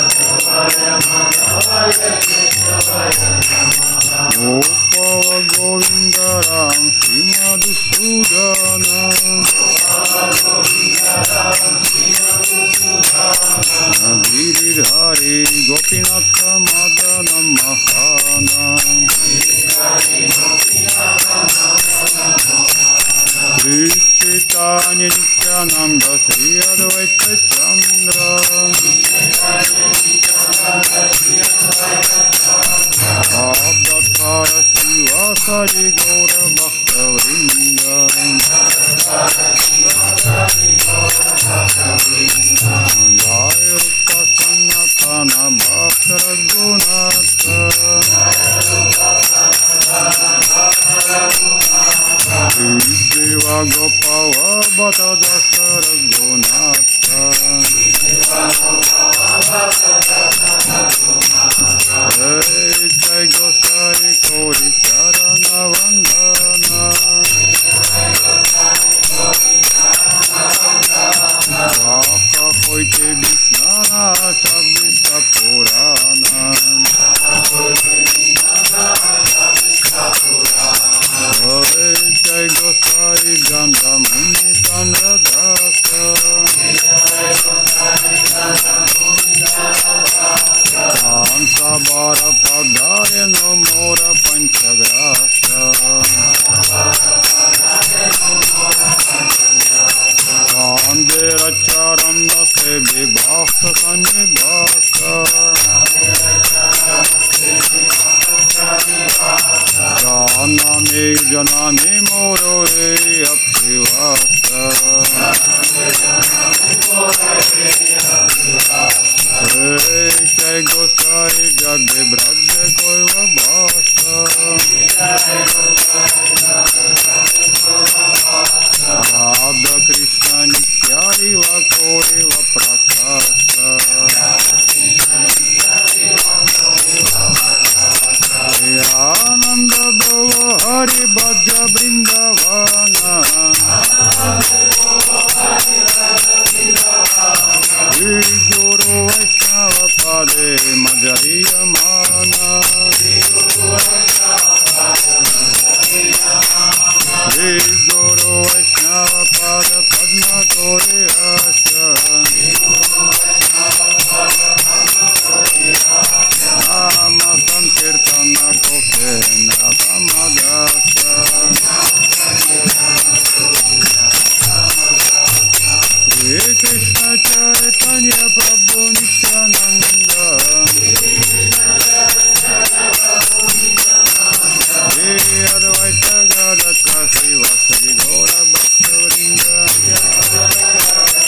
Гопала Говиндарам Шримадусуданам. Гиридхари Гопинатха Мадана Махана. Шри Чайтанья Нитянанда Шри Адвайта Чандра. Абдатхара Шивасари Гора Бхакта Вринда. Jai Rupa Sanatana Bhakta Raghunatha. Shiva Gopala Bhatta Dasa Raghunatha. Jai Jai Gosai Kori Charana Vandana. Vaka Hoite Vishnana Sabhista Purana. Jai Jai Gosai Ganda Muni Chandra Dasa. Kansa Bara Padareno Mora Panchagrasa. Kandera Charanda Se Vibhakta Sanibhakta. Janami Janami Moro E Apsivasa. Hey Jai Gosai Jagde Brajya Koiva Bhasa. Radha Krishna Nityari Va Kori Va Prakasha. Ananda Bhava Hari Bhaja Vrindavana. Shri Guru Vaishnava Pade Madhya Mana. Shri Guru Vaishnava Pada Padma Kori Asha. Nama Sankirtana Kofena Tamadasa. Shri Krishna Chaitanya Prabhu Nityananda. Shri Advaita Gadadhara Srivasadi Gaura Bhakta Vrinda.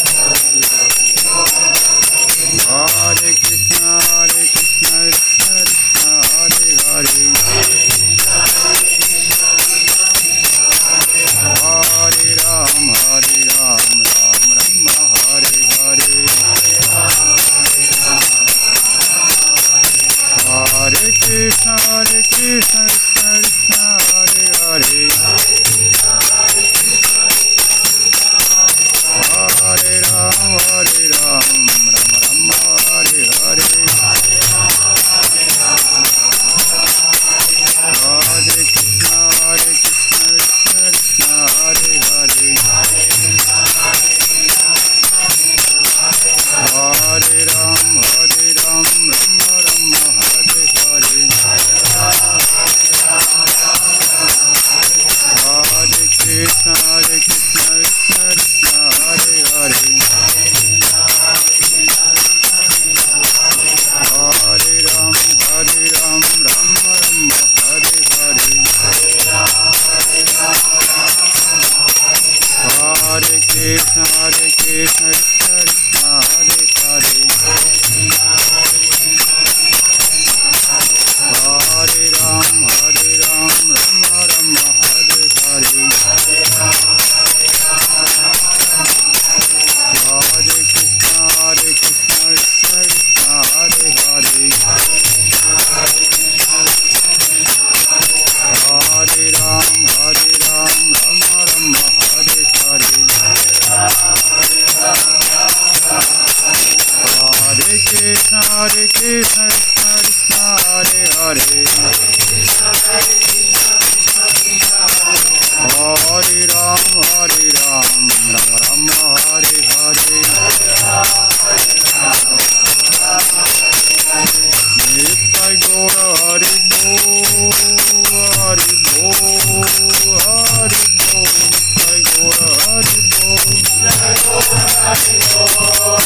Krishna, Hare Krishna, Krishna Krishna, Hare Hare. Hare Ram, Hare Ram, Ram Ram, Hare Hare. Hare Krishna, Hare Krishna, Krishna Krishna, Hare Hare. Hare Ram, Hare Ram, Ram Ram, Hare Hare. Hare Krishna, Hare Krishna, Krishna Krishna, Hare Hare. Hare Ram, Hare Ram, Ram Ram, Hare Hare. Hare Krishna, Hare Krishna, Krishna Krishna, Hare Hare. Hare Ram, Hare Ram, Ram Ram, Hare Hare. Nitai Gaura Hari Bol, Hari Bol, Hari Bol, Nitai Gaura Hari Bol. Nitai Gaura Hari Bol,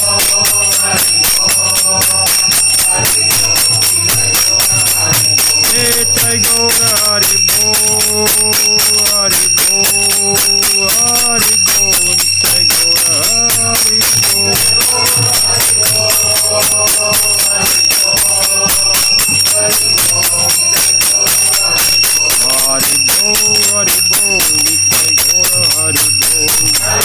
Hari Bol, Hari Bol, Nitai Gaura Hari Bol. Hari Bol, Hari Bol, Nitai Gaura Hari Bol.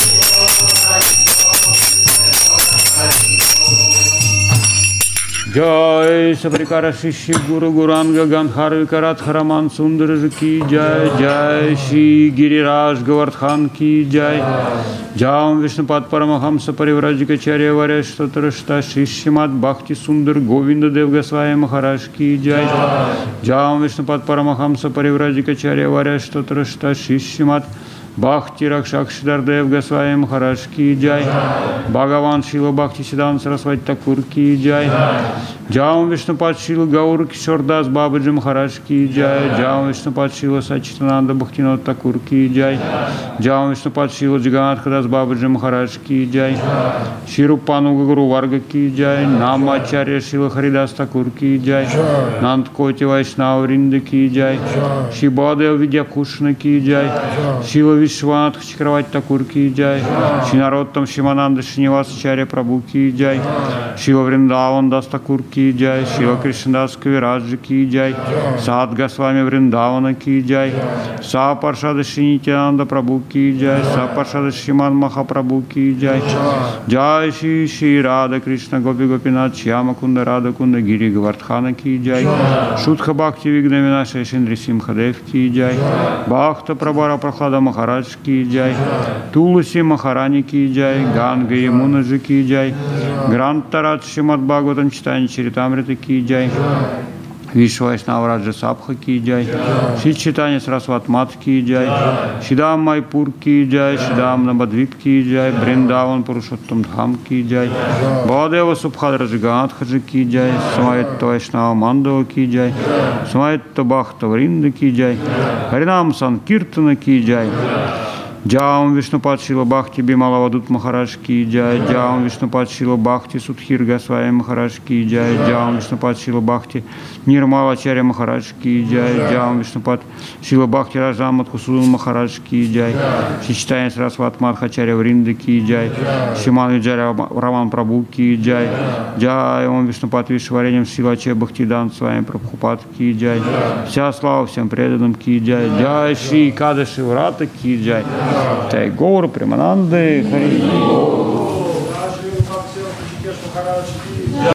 Jai Sabrikara Shishi Guru Guranga Gandhar Vikarat Haraman Sundar Ki Jai. Jai Shri Giriraj Govardhan Ki Jai. Jam Vishnupad Paramahamsa Parivrajikacharya Vareshtatrashta Shishimad Bhakti Sundar Govinda Dev Goswami Maharaj Ki Jai. Jam Vishnupad Paramahamsa Parivrajikacharya Vareshtatrashta Shishimad Bhakti Rakshakshidhar Dev Goswami Maharaj Ki Jai. Bhagavan Shila Bhakti Siddhanta Saraswati Thakur Ki Jai. Jam Vishnupad Shila Gaur Kishore Das Babaji Maharaj Ki Jai. Jam Vishnupad Shila Sachitananda Bhaktivinoda Thakur Ki Jai. Jam Vishnupad Shila Jagannath Das Babaji Maharaj Ki Jai. Shri Rupanuga Guru Varga Ki Jai. Namacharya Shila Haridas Thakur Ki Jai. Nand Koti Vaishnava Vrinda Ki Jai. Shri Baladev Vidya Kushna Ki Jai. Shila Vishwanath Chakravati Thakur Ki Jai. Shri Narottam Shimananda Srinivasacharya Prabhu Ki Jai. Shila Vrindavan Das Thakur Ki Jai. Shila Krishnadas Kaviraj Ki Jai. Sad Goswami Vrindavana Ki Jai. Sa Parshada Shri Nityananda Prabhu Ki Jai. Sa Parshada Shriman Mahaprabhu Ki Jai. Jai Shri Shri Radha Krishna Gopi Gopinath Shyama Kunda Radha Kunda Giri Govardhana Ki Jai. Shudha Bhakti Vignavinasha Shindri Simhadev Ki Jai. Bhakta Prabhara Prahlada Maharaj Ki Jai. Tulasi Maharani Ki Jai. Ганга Ямуна Ji Ki Jai. Грантарат Шримад Бхагаватам Читани Чаритамрита Ki Jai. Вишну Вайшнава Раджа Сабха Ки Jai. Шри Читани Сарасват Мат Ki Jai. Шидам Майпур Ki Jai. Шидам Набадвип Ki Jai. Бриндаван Пурушоттам Дхам Ki Jai. Баладева Субхадра Джиганатха Ji Ki Jai. Самаитта Вайшнава Мандава Ki Jai. Самаитта Бхакта Вринда Ki Jai. Харинам Санкиртана Ki Jai. Джаум Вишнупад Шила Бхакти Бимала Вадут Махарадж Ки Джай. Джаум Вишнупад Шила Бхакти Судхир Госвами Махарадж Ки Джай. Джаум Вишнупад Шила Бхакти Нирмала Чаря Махарадж Ки Джай. Джаум Вишнупад Шила Бхакти Раджам Матхусудун Махарадж Ки Джай. Шичтанец Расват Мадхачаря Вринда Ки Джай. Шиман Виджаря Раман Прабhu Ки Джай. Джай Ом Вишнупад Вишваренем Силаче Бхактидан с вами Прабхупад Ки Джай. Вся слава всем преданным Ки Джай. Джай Шри Кадаши Врата Ки Джай. Jai Gaura Premanande Hari